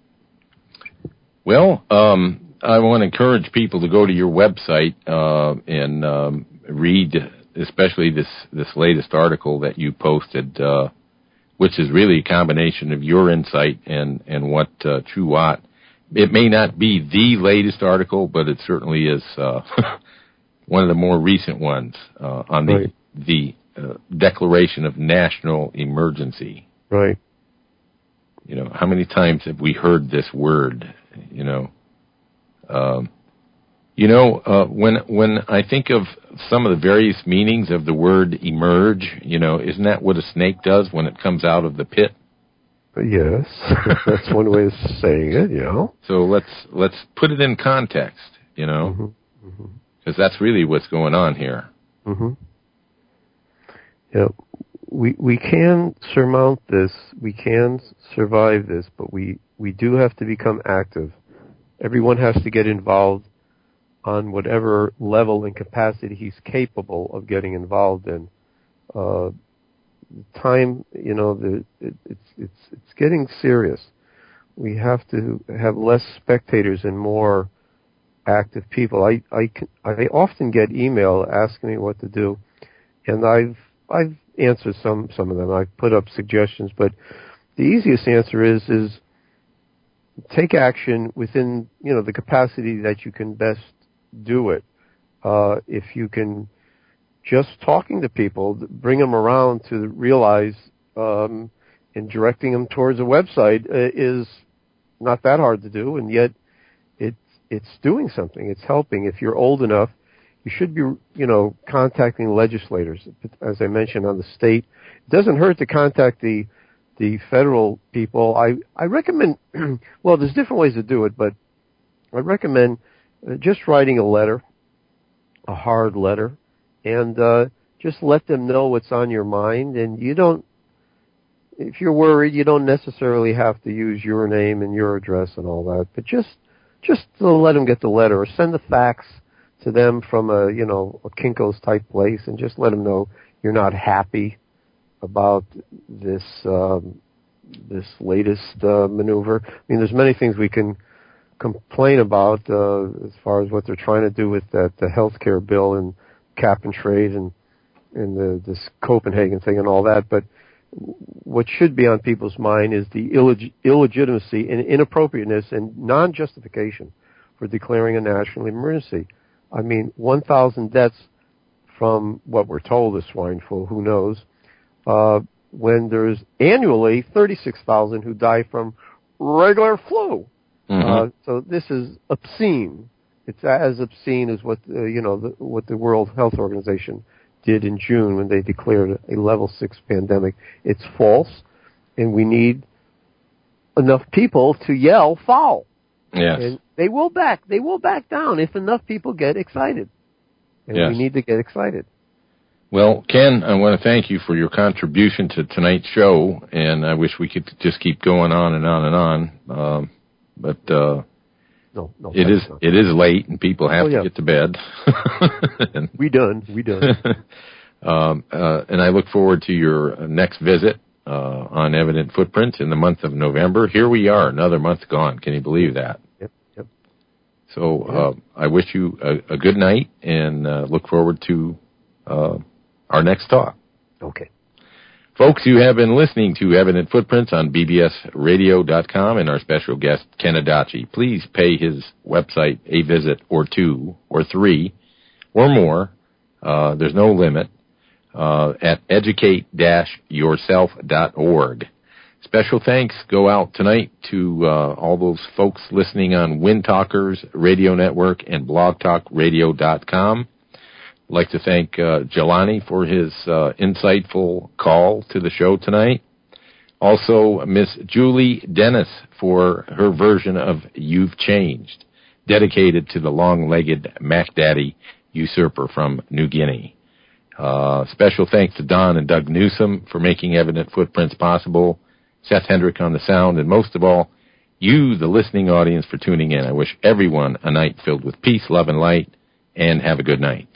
Well, um, I want to encourage people to go to your website uh, and um, read, especially this, this latest article that you posted, uh, which is really a combination of your insight and, and what uh, True Watt. It may not be the latest article, but it certainly is uh, one of the more recent ones uh, on the Right. the uh, declaration of national emergency. Right. You know, how many times have we heard this word? You know. Um, you know, uh, when when I think of some of the various meanings of the word emerge, you know, isn't that what a snake does when it comes out of the pit? Yes, that's one way of saying it, you know. So let's let's put it in context, you know, because Mm-hmm. mm-hmm. that's really what's going on here. Mm-hmm. Yeah, we we can surmount this, we can survive this, but we, we do have to become active. Everyone has to get involved on whatever level and capacity he's capable of getting involved in. Uh, time, you know, the, it, it's it's it's getting serious. We have to have less spectators and more active people. I I, can, I often get email asking me what to do, and I've I've answered some some of them. I've put up suggestions, but the easiest answer is is take action within, you know, the capacity that you can best do it. Uh, if you can just talking to people, bring them around to realize um, and directing them towards a website uh, is not that hard to do, and yet it's it's doing something. It's helping. If you're old enough, you should be, you know, contacting legislators. As I mentioned, on the state, it doesn't hurt to contact the the federal people. I I recommend. Well, there's different ways to do it, but I recommend uh, just writing a letter, a hard letter, and uh, just let them know what's on your mind. And you don't, if you're worried, you don't necessarily have to use your name and your address and all that. But just just to let them get the letter, or send a fax to them from a, you know, a Kinko's type place, and just let them know you're not happy about this um, this latest uh, maneuver. I mean, there's many things we can complain about uh, as far as what they're trying to do with that the health care bill and cap and trade and and the this Copenhagen thing and all that. But what should be on people's mind is the illeg- illegitimacy and inappropriateness and non-justification for declaring a national emergency. I mean, one thousand deaths from what we're told is swine flu, who knows, uh, when there's annually thirty-six thousand who die from regular flu. Mm-hmm. Uh, so this is obscene. It's as obscene as what, uh, you know, the, what the World Health Organization did in June when they declared a level six pandemic. It's false, and we need enough people to yell foul. Yes. And they will back. They will back down if enough people get excited. And yes. we need to get excited. Well, Ken, I want to thank you for your contribution to tonight's show, and I wish we could just keep going on and on and on. Um, but uh, no, no. It is. It is late, and people have oh, yeah. to get to bed. and, we done. We done. um, uh, and I look forward to your next visit uh, on Evident Footprints in the month of November. Here we are, another month gone. Can you believe that? Yep. Yep. So yep. uh, I wish you a, a good night, and uh, look forward to uh, our next talk. Okay. Folks, you have been listening to Evident Footprints on B B S radio dot com and our special guest, Ken Adachi. Please pay his website a visit or two or three or more. Uh, there's no limit uh, at educate dash yourself dot org. Special thanks go out tonight to uh, all those folks listening on Wind Talkers Radio Network and blog talk radio dot com. I'd like to thank uh, Jelani for his uh, insightful call to the show tonight. Also, Miss Julie Dennis for her version of You've Changed, dedicated to the long-legged Mac Daddy usurper from New Guinea. Uh, special thanks to Don and Doug Newsom for making Evident Footprints possible, Seth Hendrick on the sound, and most of all, you, the listening audience, for tuning in. I wish everyone a night filled with peace, love, and light, and have a good night.